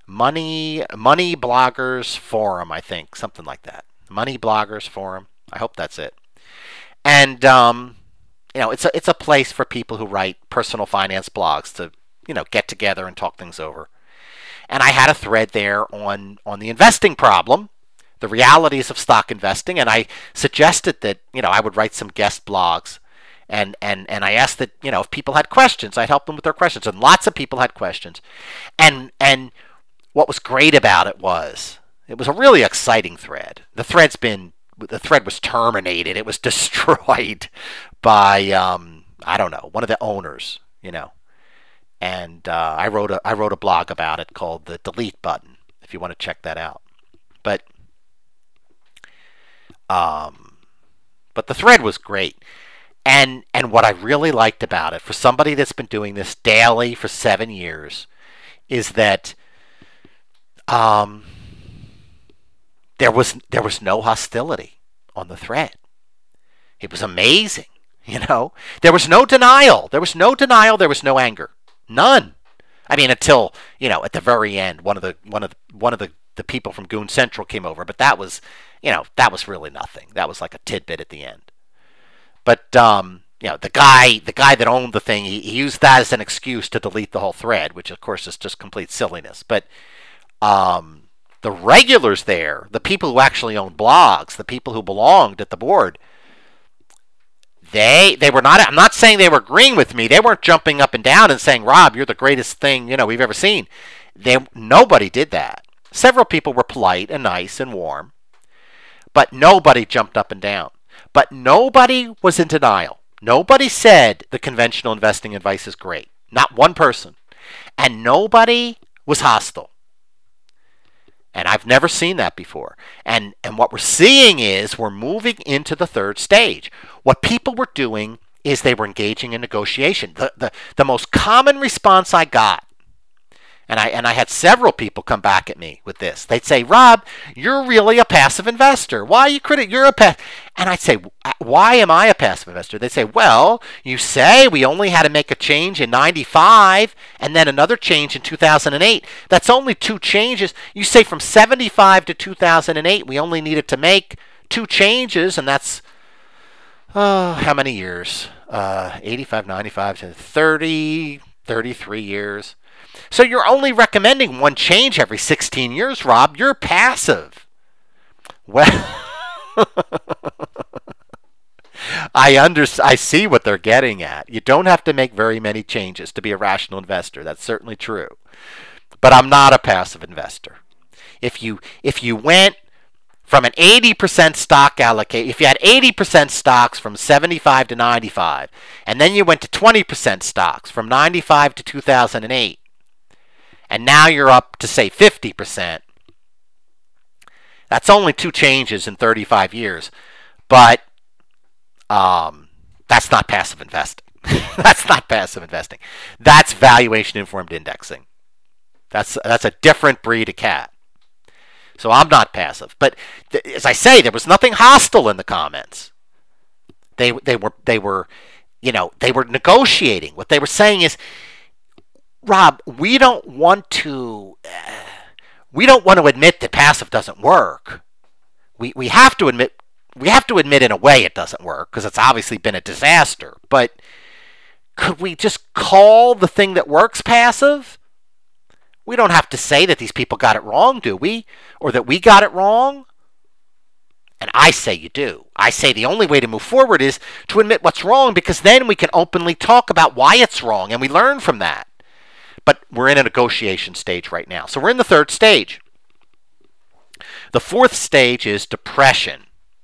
Bloggers Forum, I think, something like that. Money Bloggers Forum. I hope that's it. And it's a place for people who write personal finance blogs to get together and talk things over. And I had a thread there on the investing problem, the realities of stock investing, and I suggested that I would write some guest blogs, and I asked that if people had questions, I'd help them with their questions, and lots of people had questions. And what was great about it was a really exciting thread. The thread was terminated. It was destroyed by I don't know, one of the owners, And I wrote a blog about it called The Delete Button, if you want to check that out. But the thread was great. And what I really liked about it, for somebody that's been doing this daily for 7 years, is that there was no hostility on the thread. It was amazing, There was no denial. There was no anger. None. Until at the very end, one of the people from Goon Central came over, but that was really nothing. That was like a tidbit at the end. But the guy that owned the thing, he used that as an excuse to delete the whole thread, which of course is just complete silliness. But the regulars there, the people who actually owned blogs, the people who belonged at the board, They were not. I'm not saying they were agreeing with me. They weren't jumping up and down and saying, "Rob, you're the greatest thing we've ever seen." Nobody did that. Several people were polite and nice and warm, but nobody jumped up and down. But nobody was in denial. Nobody said the conventional investing advice is great. Not one person, and nobody was hostile. And I've never seen that before. And what we're seeing is we're moving into the third stage. What people were doing is they were engaging in negotiation. The most common response I got, and I had several people come back at me with this. They'd say, "Rob, you're really a passive investor. Why are you critical? You're a passive." And I'd say, "Why am I a passive investor?" They'd say, "Well, you say we only had to make a change in 95 and then another change in 2008. That's only two changes. You say from 75 to 2008 we only needed to make two changes, and that's how many years? 85, 95, 30, 33 years. So you're only recommending one change every 16 years, Rob. You're passive. Well, I see what they're getting at. You don't have to make very many changes to be a rational investor. That's certainly true. But I'm not a passive investor. If you went from an 80% stock allocate, if you had 80% stocks from 75 to 95, and then you went to 20% stocks from 95 to 2008, and now you're up to, say, 50%, that's only two changes in 35 years. But that's not passive investing. That's not passive investing. That's valuation-informed indexing. That's a different breed of cat. So I'm not passive. But as I say, there was nothing hostile in the comments. They were negotiating. What they were saying is, Rob, we don't want to admit that passive doesn't work. We have to admit in a way it doesn't work because it's obviously been a disaster. But could we just call the thing that works passive? We don't have to say that these people got it wrong, do we? Or that we got it wrong? And I say you do. I say the only way to move forward is to admit what's wrong, because then we can openly talk about why it's wrong and we learn from that. But we're in a negotiation stage right now. So we're in the third stage. The fourth stage is depression.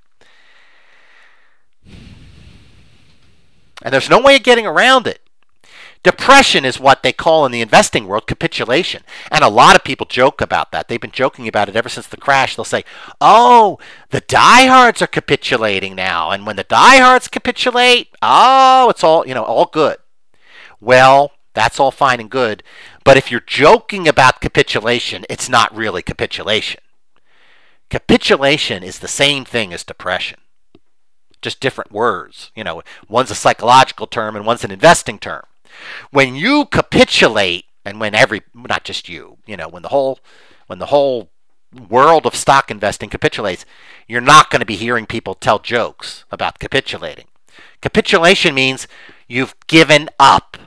And there's no way of getting around it. Depression is what they call in the investing world capitulation. And a lot of people joke about that. They've been joking about it ever since the crash. They'll say, oh, the diehards are capitulating now. And when the diehards capitulate, it's all good. Well, that's all fine and good. But if you're joking about capitulation, it's not really capitulation. Capitulation is the same thing as depression. Just different words. One's a psychological term and one's an investing term. When you capitulate, and not just you, when the whole world of stock investing capitulates, you're not going to be hearing people tell jokes about capitulating. Capitulation means you've given up.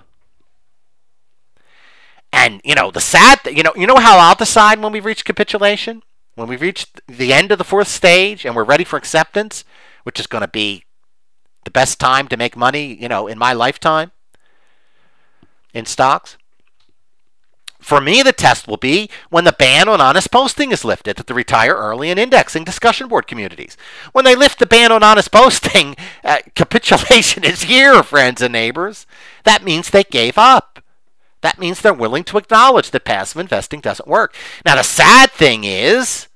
And the sad, how I'll decide when we've reached capitulation, when we've reached the end of the fourth stage and we're ready for acceptance, which is going to be the best time to make money, in my lifetime in stocks. For me, the test will be when the ban on honest posting is lifted at the Retire Early and Indexing discussion board communities. When they lift the ban on honest posting, capitulation is here, friends and neighbors. That means they gave up. That means they're willing to acknowledge that passive investing doesn't work. Now, the sad thing is,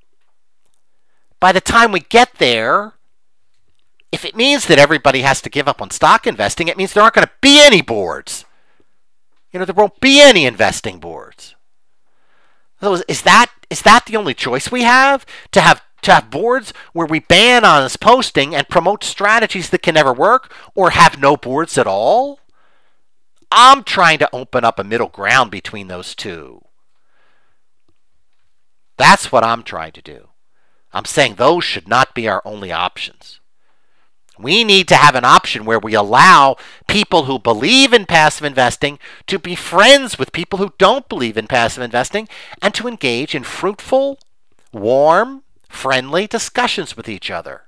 by the time we get there, if it means that everybody has to give up on stock investing, it means there aren't going to be any boards. There won't be any investing boards. So is that the only choice we have? To have boards where we ban honest posting and promote strategies that can never work, or have no boards at all? I'm trying to open up a middle ground between those two. That's what I'm trying to do. I'm saying those should not be our only options. We need to have an option where we allow people who believe in passive investing to be friends with people who don't believe in passive investing and to engage in fruitful, warm, friendly discussions with each other.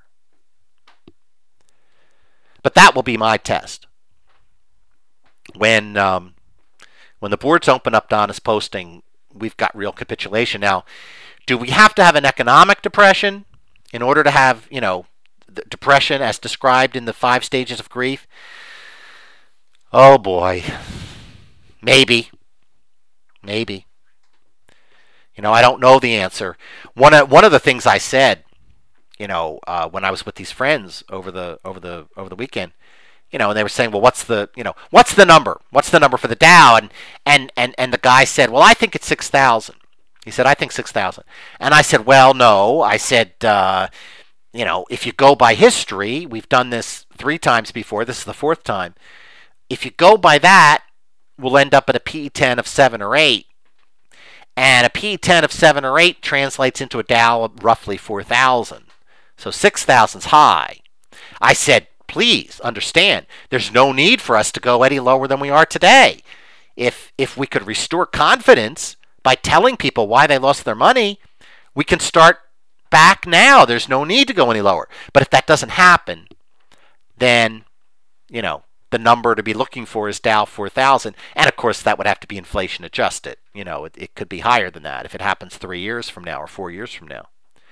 But that will be my test. When the boards open up to honest posting, we've got real capitulation. Now, do we have to have an economic depression in order to have, depression as described in the 5 stages of grief? Oh boy. Maybe. I don't know the answer. One of the things I said, when I was with these friends over the weekend, and they were saying, well, what's the number? What's the number for the Dow? And the guy said, well, I think it's 6,000. He said, I think 6,000. And I said, well, no. I said, if you go by history, we've done this 3 times before. This is the 4th time. If you go by that, we'll end up at a P10 of 7 or 8. And a P10 of 7 or 8 translates into a Dow of roughly 4,000. So 6,000's high. I said, please understand, there's no need for us to go any lower than we are today. If we could restore confidence by telling people why they lost their money, we can start back now. There's no need to go any lower. But if that doesn't happen, then, the number to be looking for is Dow 4,000. And of course, that would have to be inflation adjusted. It could be higher than that if it happens 3 years from now or 4 years from now.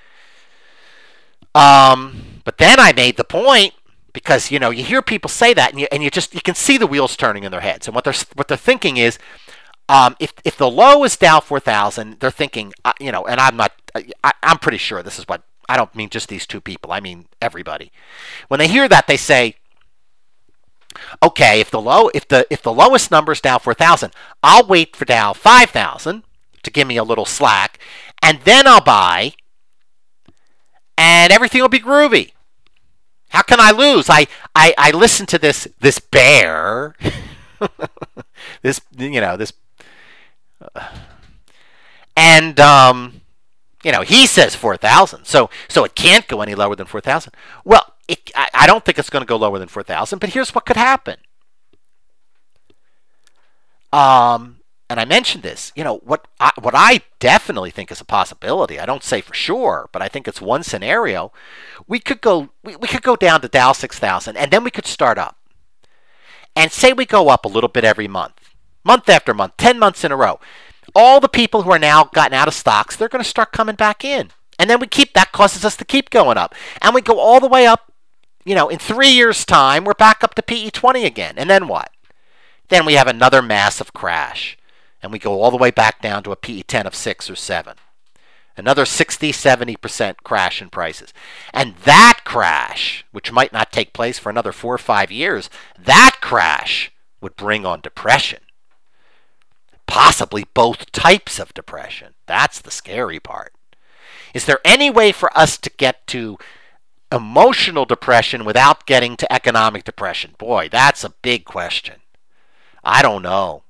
But then I made the point, because you hear people say that, and you can see the wheels turning in their heads, and what they're thinking is, if the low is Dow 4,000, they're thinking, and I'm pretty sure this is what, I don't mean just these two people, I mean everybody. When they hear that, they say, okay, if the lowest number is Dow 4,000, I'll wait for Dow 5,000 to give me a little slack, and then I'll buy, and everything will be groovy. How can I lose? I listen to this bear, and he says 4,000, so it can't go any lower than 4,000. Well, I don't think it's going to go lower than 4,000, but here's what could happen. And I mentioned this, what I definitely think is a possibility. I don't say for sure, but I think it's one scenario. We could go down to Dow 6,000, and then we could start up. And say we go up a little bit every month after month, 10 months in a row. All the people who are now gotten out of stocks, they're going to start coming back in. And then that causes us to keep going up. And we go all the way up, in 3 years' time, we're back up to PE 20 again. And then what? Then we have another massive crash. And we go all the way back down to a PE 10 of 6 or 7. Another 60-70% crash in prices. And that crash, which might not take place for another 4 or 5 years, that crash would bring on depression. Possibly both types of depression. That's the scary part. Is there any way for us to get to emotional depression without getting to economic depression? Boy, that's a big question. I don't know.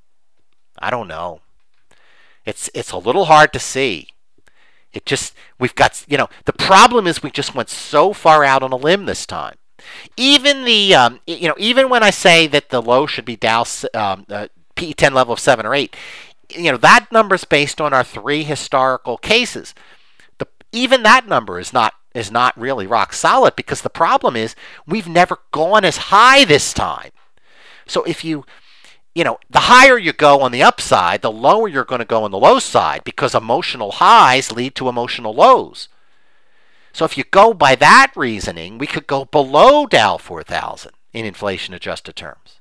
It's a little hard to see. We've got, the problem is we just went so far out on a limb this time. Even even when I say that the low should be Dow PE 10 level of 7 or 8, that number is based on our 3 historical cases. Even that number is not really rock solid, because the problem is we've never gone as high this time. So if the higher you go on the upside, the lower you're going to go on the low side, because emotional highs lead to emotional lows. So if you go by that reasoning, we could go below Dow 4,000 in inflation-adjusted terms.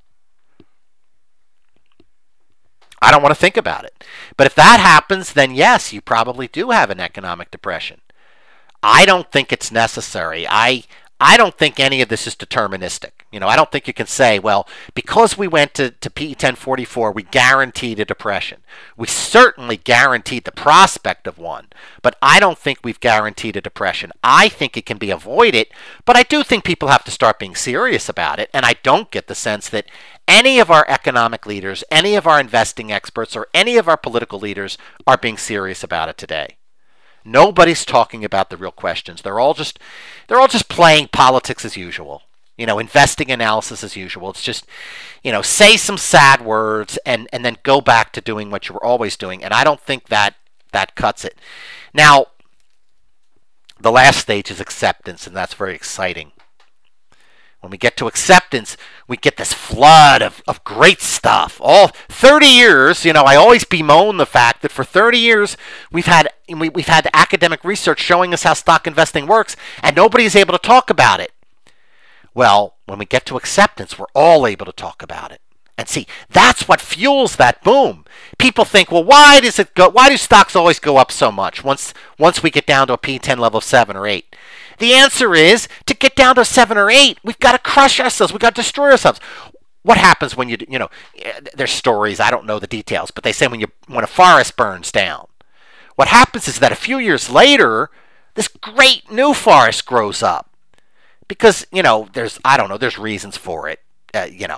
I don't want to think about it. But if that happens, then yes, you probably do have an economic depression. I don't think it's necessary. I don't think any of this is deterministic. I don't think you can say, well, because we went to PE 1044, we guaranteed a depression. We certainly guaranteed the prospect of one, but I don't think we've guaranteed a depression. I think it can be avoided, but I do think people have to start being serious about it, and I don't get the sense that any of our economic leaders, any of our investing experts, or any of our political leaders are being serious about it today. Nobody's talking about the real questions. They're all just playing politics as usual. Investing analysis as usual. It's just, say some sad words and then go back to doing what you were always doing. And I don't think that cuts it. Now, the last stage is acceptance, and that's very exciting. When we get to acceptance, we get this flood of great stuff. All 30 years, I always bemoan the fact that for 30 years we've had academic research showing us how stock investing works, and nobody's able to talk about it. Well, when we get to acceptance, we're all able to talk about it. And see, that's what fuels that boom. People think, well, why do stocks always go up so much once we get down to a P10 level of 7 or 8? The answer is, to get down to 7 or 8, we've got to crush ourselves. We've got to destroy ourselves. What happens when there's stories, I don't know the details, but they say when a forest burns down, what happens is that a few years later, this great new forest grows up. Because, there's reasons for it.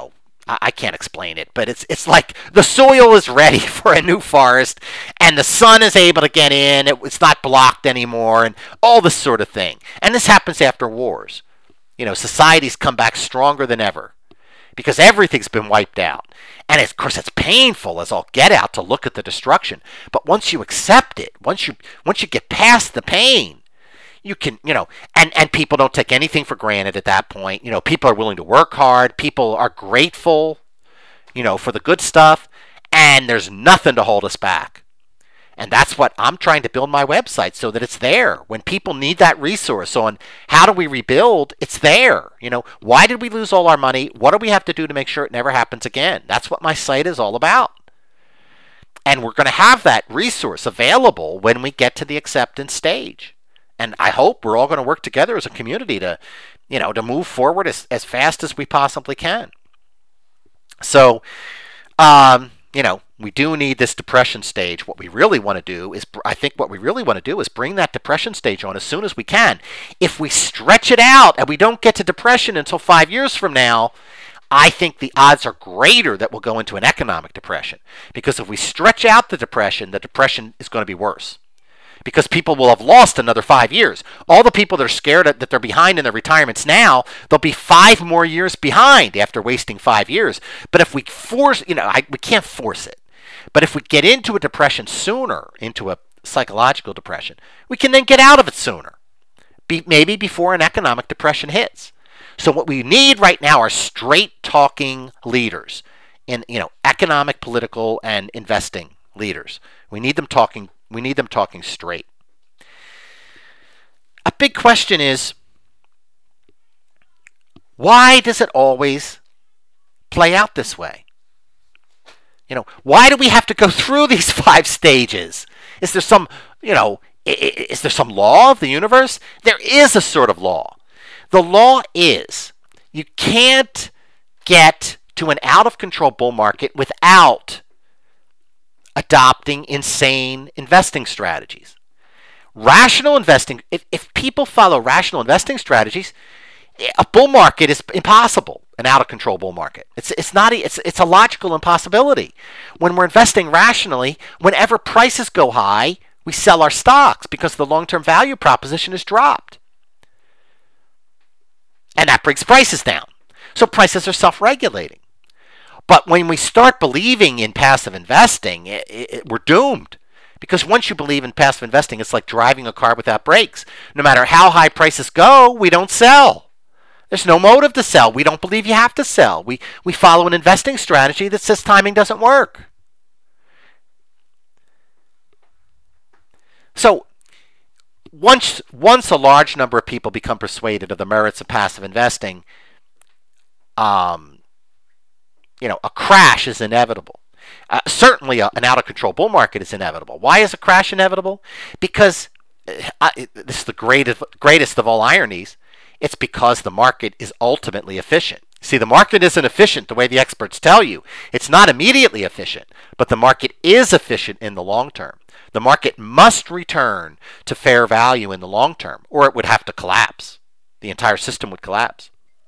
I can't explain it, but it's like the soil is ready for a new forest, and the sun is able to get in. It's not blocked anymore, and all this sort of thing. And this happens after wars. Societies come back stronger than ever because everything's been wiped out. And of course, it's painful as all get out to look at the destruction. But once you accept it, once you get past the pain, you can, and people don't take anything for granted at that point. People are willing to work hard. People are grateful, for the good stuff. And there's nothing to hold us back. And that's what I'm trying to build my website so that it's there. When people need that resource on how do we rebuild, it's there. Why did we lose all our money? What do we have to do to make sure it never happens again? That's what my site is all about. And we're going to have that resource available when we get to the acceptance stage. And I hope we're all going to work together as a community to move forward as fast as we possibly can. So, we do need this depression stage. What we really want to do is, bring that depression stage on as soon as we can. If we stretch it out and we don't get to depression until 5 years from now, I think the odds are greater that we'll go into an economic depression. Because if we stretch out the depression is going to be worse. Because people will have lost another 5 years. All the people that are scared that they're behind in their retirements now, they'll be 5 more years behind after wasting 5 years. But if we force, we can't force it. But if we get into a depression sooner, into a psychological depression, we can then get out of it sooner. Maybe before an economic depression hits. So what we need right now are straight talking leaders in, economic, political, and investing leaders. We need them talking straight. A big question is, why does it always play out this way? Why do we have to go through these 5 stages? Is there some law of the universe? There is a sort of law. The law is you can't get to an out-of-control bull market without adopting insane investing strategies. Rational investing, if people follow rational investing strategies, a bull market is impossible, an out-of-control bull market. It's a logical impossibility. When we're investing rationally, whenever prices go high, we sell our stocks because the long-term value proposition is dropped. And that brings prices down. So prices are self-regulating. But when we start believing in passive investing, we're doomed. Because once you believe in passive investing, it's like driving a car without brakes. No matter how high prices go, we don't sell. There's no motive to sell. We don't believe you have to sell. We follow an investing strategy that says timing doesn't work. So once a large number of people become persuaded of the merits of passive investing, a crash is inevitable. Certainly an out-of-control bull market is inevitable. Why is a crash inevitable? Because, this is the greatest of all ironies, it's because the market is ultimately efficient. See, the market isn't efficient the way the experts tell you. It's not immediately efficient, but the market is efficient in the long term. The market must return to fair value in the long term, or it would have to collapse. The entire system would collapse.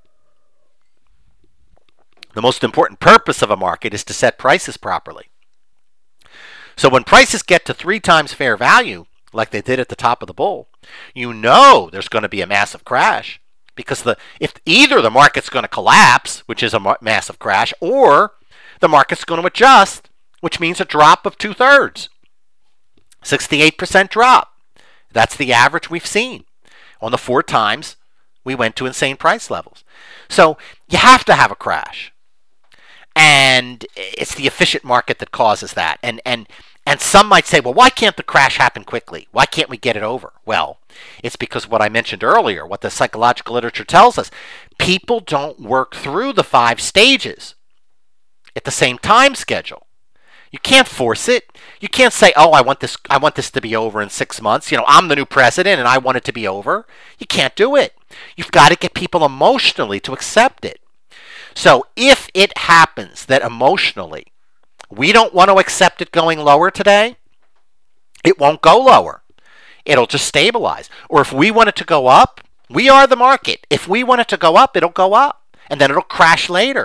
The most important purpose of a market is to set prices properly. So when prices get to 3 times fair value, like they did at the top of the bull, there's going to be a massive crash. Because if either the market's going to collapse, which is a massive crash, or the market's going to adjust, which means a drop of 2/3. 68% drop. That's the average we've seen on the 4 times we went to insane price levels. So you have to have a crash. And it's the efficient market that causes that. And some might say, well, why can't the crash happen quickly? Why can't we get it over? Well, it's because what I mentioned earlier, what the psychological literature tells us, people don't work through the 5 stages at the same time schedule. You can't force it. You can't say, oh, I want this to be over in 6 months. I'm the new president and I want it to be over. You can't do it. You've got to get people emotionally to accept it. So if it happens that emotionally we don't want to accept it going lower today, it won't go lower. It'll just stabilize. Or if we want it to go up, we are the market. If we want it to go up, it'll go up. And then it'll crash later.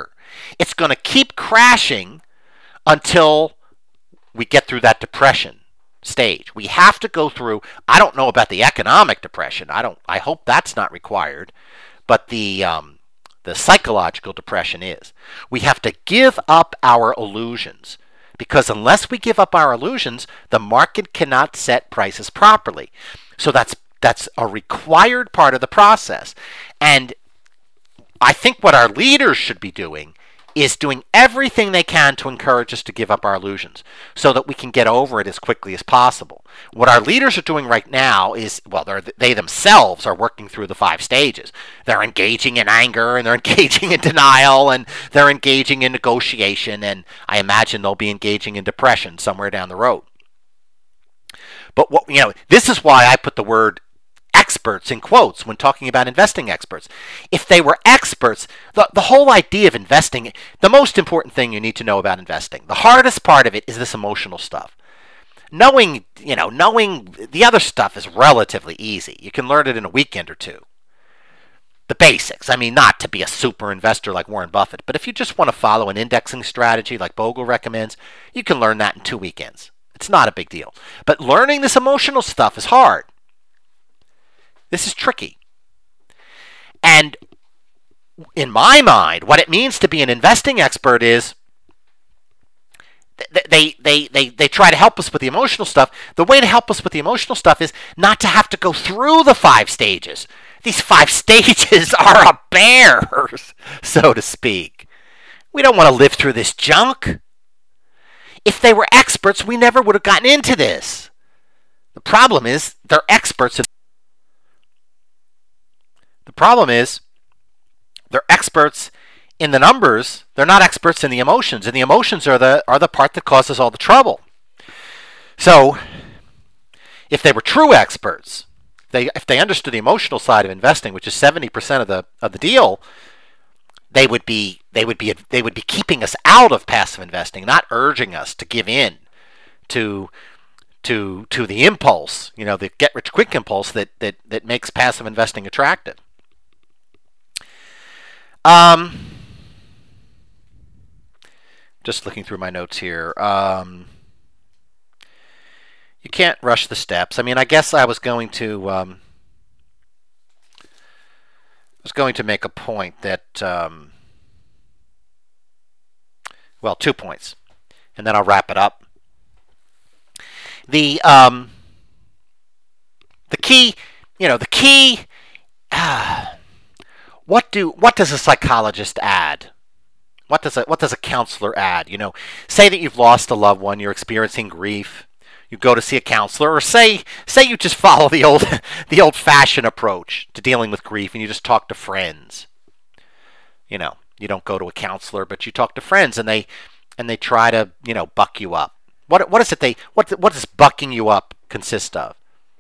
It's going to keep crashing until we get through that depression stage. We have to go through, I don't know about the economic depression. I hope that's not required, but the psychological depression is. We have to give up our illusions, because unless we give up our illusions, the market cannot set prices properly. So that's a required part of the process. And I think what our leaders should be doing is doing everything they can to encourage us to give up our illusions so that we can get over it as quickly as possible. What our leaders are doing right now is, well, they themselves are working through the 5 stages. They're engaging in anger, and they're engaging in denial, and they're engaging in negotiation, and I imagine they'll be engaging in depression somewhere down the road. But this is why I put the word experts in quotes when talking about investing experts. If they were experts, the whole idea of investing, the most important thing you need to know about investing, the hardest part of it is this emotional stuff. Knowing the other stuff is relatively easy. You can learn it in a weekend or two. The basics. I mean, not to be a super investor like Warren Buffett, but if you just want to follow an indexing strategy like Bogle recommends, you can learn that in 2 weekends. It's not a big deal. But learning this emotional stuff is hard. This is tricky. And in my mind, what it means to be an investing expert is they try to help us with the emotional stuff. The way to help us with the emotional stuff is not to have to go through the 5 stages. These 5 stages are a bear, so to speak. We don't want to live through this junk. If they were experts, we never would have gotten into this. The problem is they're experts in the numbers. They're not experts in the emotions, and the emotions are the part that causes all the trouble. So, if they were true experts, if they understood the emotional side of investing, which is 70% of the deal, they would be keeping us out of passive investing, not urging us to give in to the impulse, the get rich quick impulse that makes passive investing attractive. Just looking through my notes here. You can't rush the steps. I mean, I guess I was going to make a point that, 2 points, and then I'll wrap it up. The key. What does a psychologist add? What does a counselor add? Say that you've lost a loved one, you're experiencing grief. You go to see a counselor, or say you just follow the old-fashioned approach to dealing with grief, and you just talk to friends. You don't go to a counselor, but you talk to friends, and they try to buck you up. What does bucking you up consist of?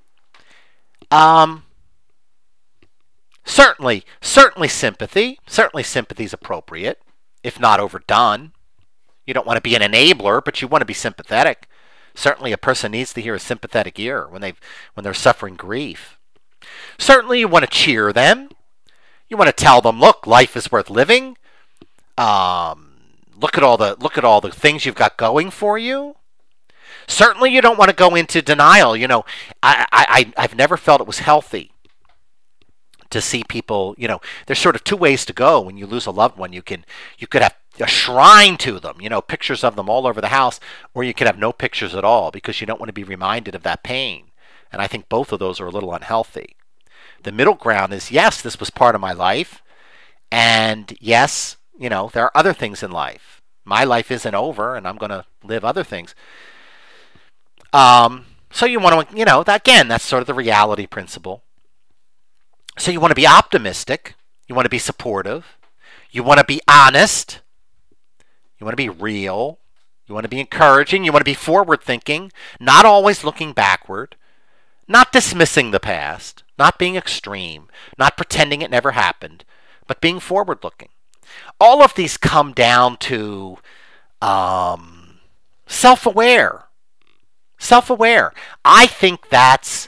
Certainly sympathy. Certainly sympathy is appropriate, if not overdone. You don't want to be an enabler, but you want to be sympathetic. Certainly a person needs to hear a sympathetic ear when they're suffering grief. Certainly you want to cheer them. You want to tell them, look, life is worth living. Look at all the things you've got going for you. Certainly you don't want to go into denial. I've never felt it was healthy to see people, there's sort of 2 ways to go when you lose a loved one. You could have a shrine to them, pictures of them all over the house, or you could have no pictures at all because you don't want to be reminded of that pain. And I think both of those are a little unhealthy. The middle ground is, yes, this was part of my life, and yes, there are other things in life. My life isn't over, and I'm going to live other things. So you want to, again, that's sort of the reality principle. So you want to be optimistic. You want to be supportive. You want to be honest. You want to be real. You want to be encouraging. You want to be forward-thinking, not always looking backward, not dismissing the past, not being extreme, not pretending it never happened, but being forward-looking. All of these come down to self-aware. Self-aware. I think that's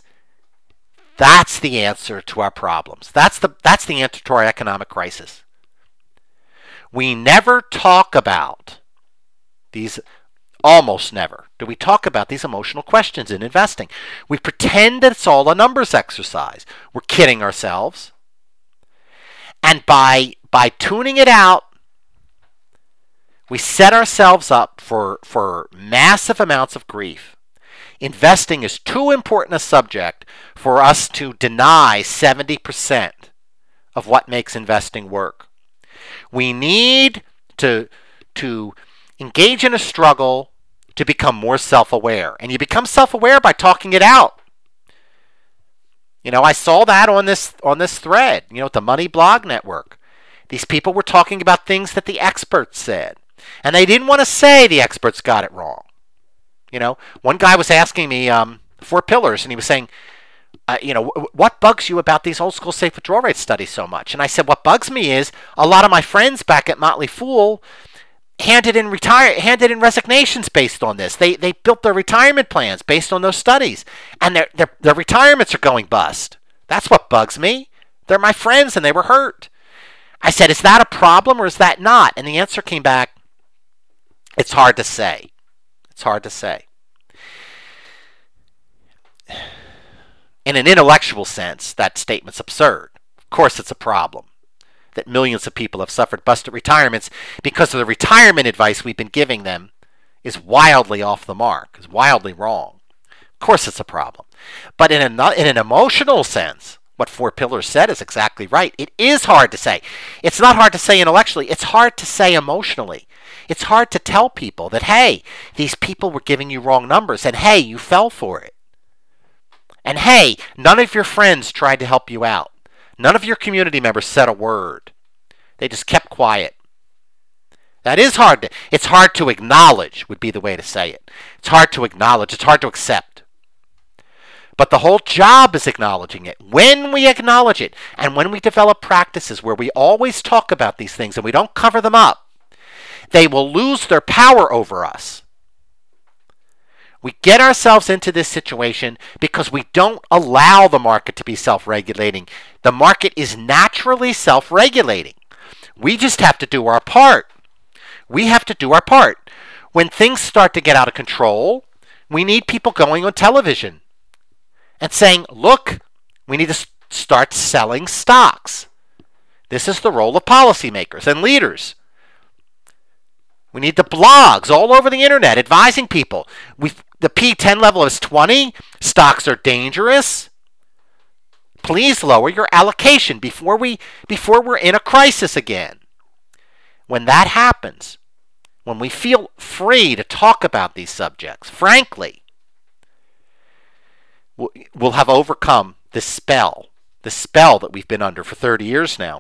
the answer to our problems. That's the answer to our economic crisis. We never talk about these, almost never do we talk about these emotional questions in investing. We pretend that it's all a numbers exercise. We're kidding ourselves. And by tuning it out, we set ourselves up for massive amounts of grief. Investing is too important a subject for us to deny 70% of what makes investing work. We need to engage in a struggle to become more self-aware. And you become self-aware by talking it out. I saw that on this thread, the Money Blog Network. These people were talking about things that the experts said. And they didn't want to say the experts got it wrong. One guy was asking me 4 pillars, and he was saying, what bugs you about these old school safe withdrawal rate studies so much? And I said, what bugs me is a lot of my friends back at Motley Fool handed in resignations based on this. They built their retirement plans based on those studies, and their retirements are going bust. That's what bugs me. They're my friends, and they were hurt. I said, is that a problem or is that not? And the answer came back, it's hard to say. It's hard to say. In an intellectual sense, that statement's absurd. Of course it's a problem that millions of people have suffered busted retirements because of the retirement advice we've been giving them is wildly off the mark, is wildly wrong. Of course it's a problem. But in an emotional sense, what 4 pillars said is exactly right. It is hard to say. It's not hard to say intellectually. It's hard to say emotionally. It's hard to tell people that, hey, these people were giving you wrong numbers, and hey, you fell for it. And hey, none of your friends tried to help you out. None of your community members said a word. They just kept quiet. That is hard. It's hard to acknowledge would be the way to say it. It's hard to acknowledge. It's hard to accept. But the whole job is acknowledging it. When we acknowledge it, and when we develop practices where we always talk about these things and we don't cover them up, they will lose their power over us. We get ourselves into this situation because we don't allow the market to be self-regulating. The market is naturally self-regulating. We just have to do our part. We have to do our part. When things start to get out of control, we need people going on television and saying, look, we need to start selling stocks. This is the role of policymakers and leaders. We need the blogs all over the internet advising people. The P10 level is 20. Stocks are dangerous. Please lower your allocation before we're in a crisis again. When that happens, when we feel free to talk about these subjects, frankly, we'll have overcome the spell that we've been under for 30 years now.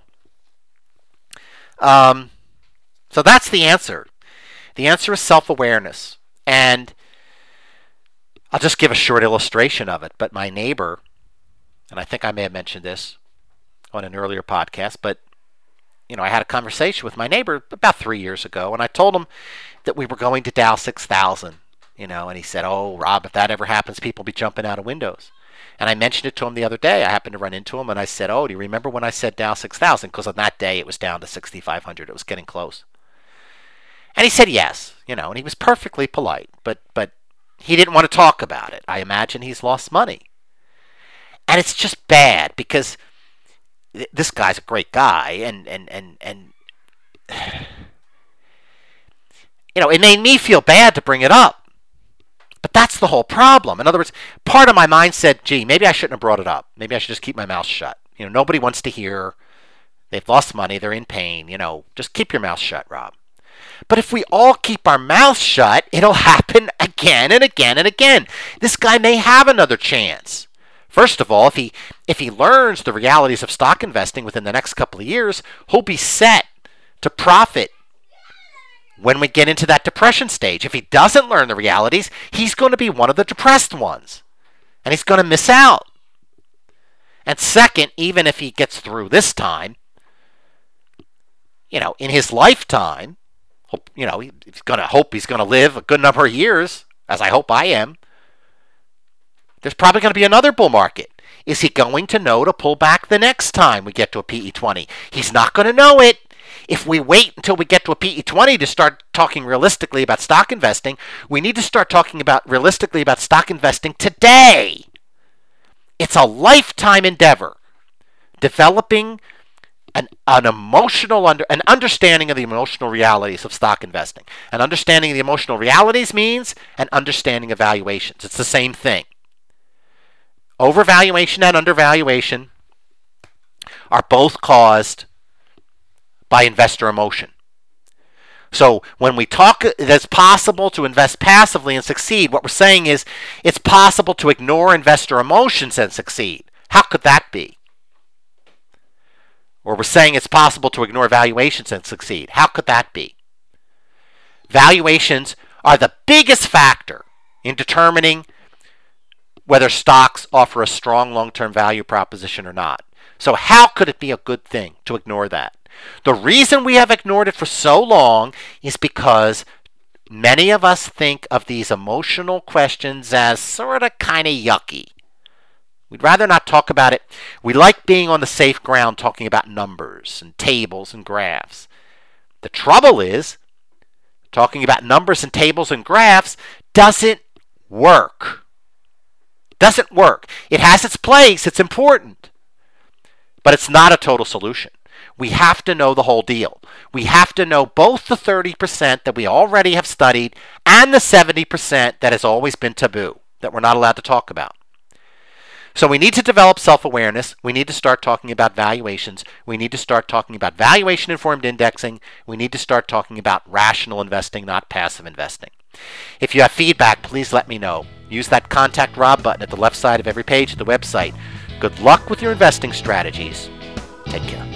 So that's the answer. The answer is self-awareness. And I'll just give a short illustration of it. But my neighbor, and I think I may have mentioned this on an earlier podcast, but I had a conversation with my neighbor about 3 years ago, and I told him that we were going to Dow 6000, and he said, oh, Rob, if that ever happens, people will be jumping out of windows. And I mentioned it to him the other day. I happened to run into him, and I said, oh, do you remember when I said Dow 6000? Because on that day, it was down to 6,500. It was getting close. And he said yes, and he was perfectly polite, but he didn't want to talk about it. I imagine he's lost money. And it's just bad because this guy's a great guy, and it made me feel bad to bring it up. But that's the whole problem. In other words, part of my mind said, gee, maybe I shouldn't have brought it up. Maybe I should just keep my mouth shut. Nobody wants to hear. They've lost money. They're in pain. Just keep your mouth shut, Rob. But if we all keep our mouths shut, it'll happen again and again and again. This guy may have another chance. First of all, if he learns the realities of stock investing within the next couple of years, he'll be set to profit when we get into that depression stage. If he doesn't learn the realities, he's going to be one of the depressed ones. And he's going to miss out. And second, even if he gets through this time, in his lifetime, he's going to hope he's going to live a good number of years, as I hope I am. There's probably going to be another bull market. Is he going to know to pull back the next time we get to a PE 20? He's not going to know it. If we wait until we get to a PE20 to start talking realistically about stock investing, we need to start talking about realistically about stock investing today. It's a lifetime endeavor, developing an understanding of the emotional realities of stock investing. An understanding of the emotional realities means an understanding of valuations. It's the same thing. Overvaluation and undervaluation are both caused by investor emotion. So when we talk that it's possible to invest passively and succeed, what we're saying is it's possible to ignore investor emotions and succeed. How could that be? Or we're saying it's possible to ignore valuations and succeed. How could that be? Valuations are the biggest factor in determining whether stocks offer a strong long-term value proposition or not. So how could it be a good thing to ignore that? The reason we have ignored it for so long is because many of us think of these emotional questions as sort of kind of yucky. We'd rather not talk about it. We like being on the safe ground talking about numbers and tables and graphs. The trouble is, talking about numbers and tables and graphs doesn't work. Doesn't work. It has its place. It's important. But it's not a total solution. We have to know the whole deal. We have to know both the 30% that we already have studied and the 70% that has always been taboo, that we're not allowed to talk about. So we need to develop self-awareness. We need to start talking about valuations. We need to start talking about valuation-informed indexing. We need to start talking about rational investing, not passive investing. If you have feedback, please let me know. Use that Contact Rob button at the left side of every page of the website. Good luck with your investing strategies. Take care.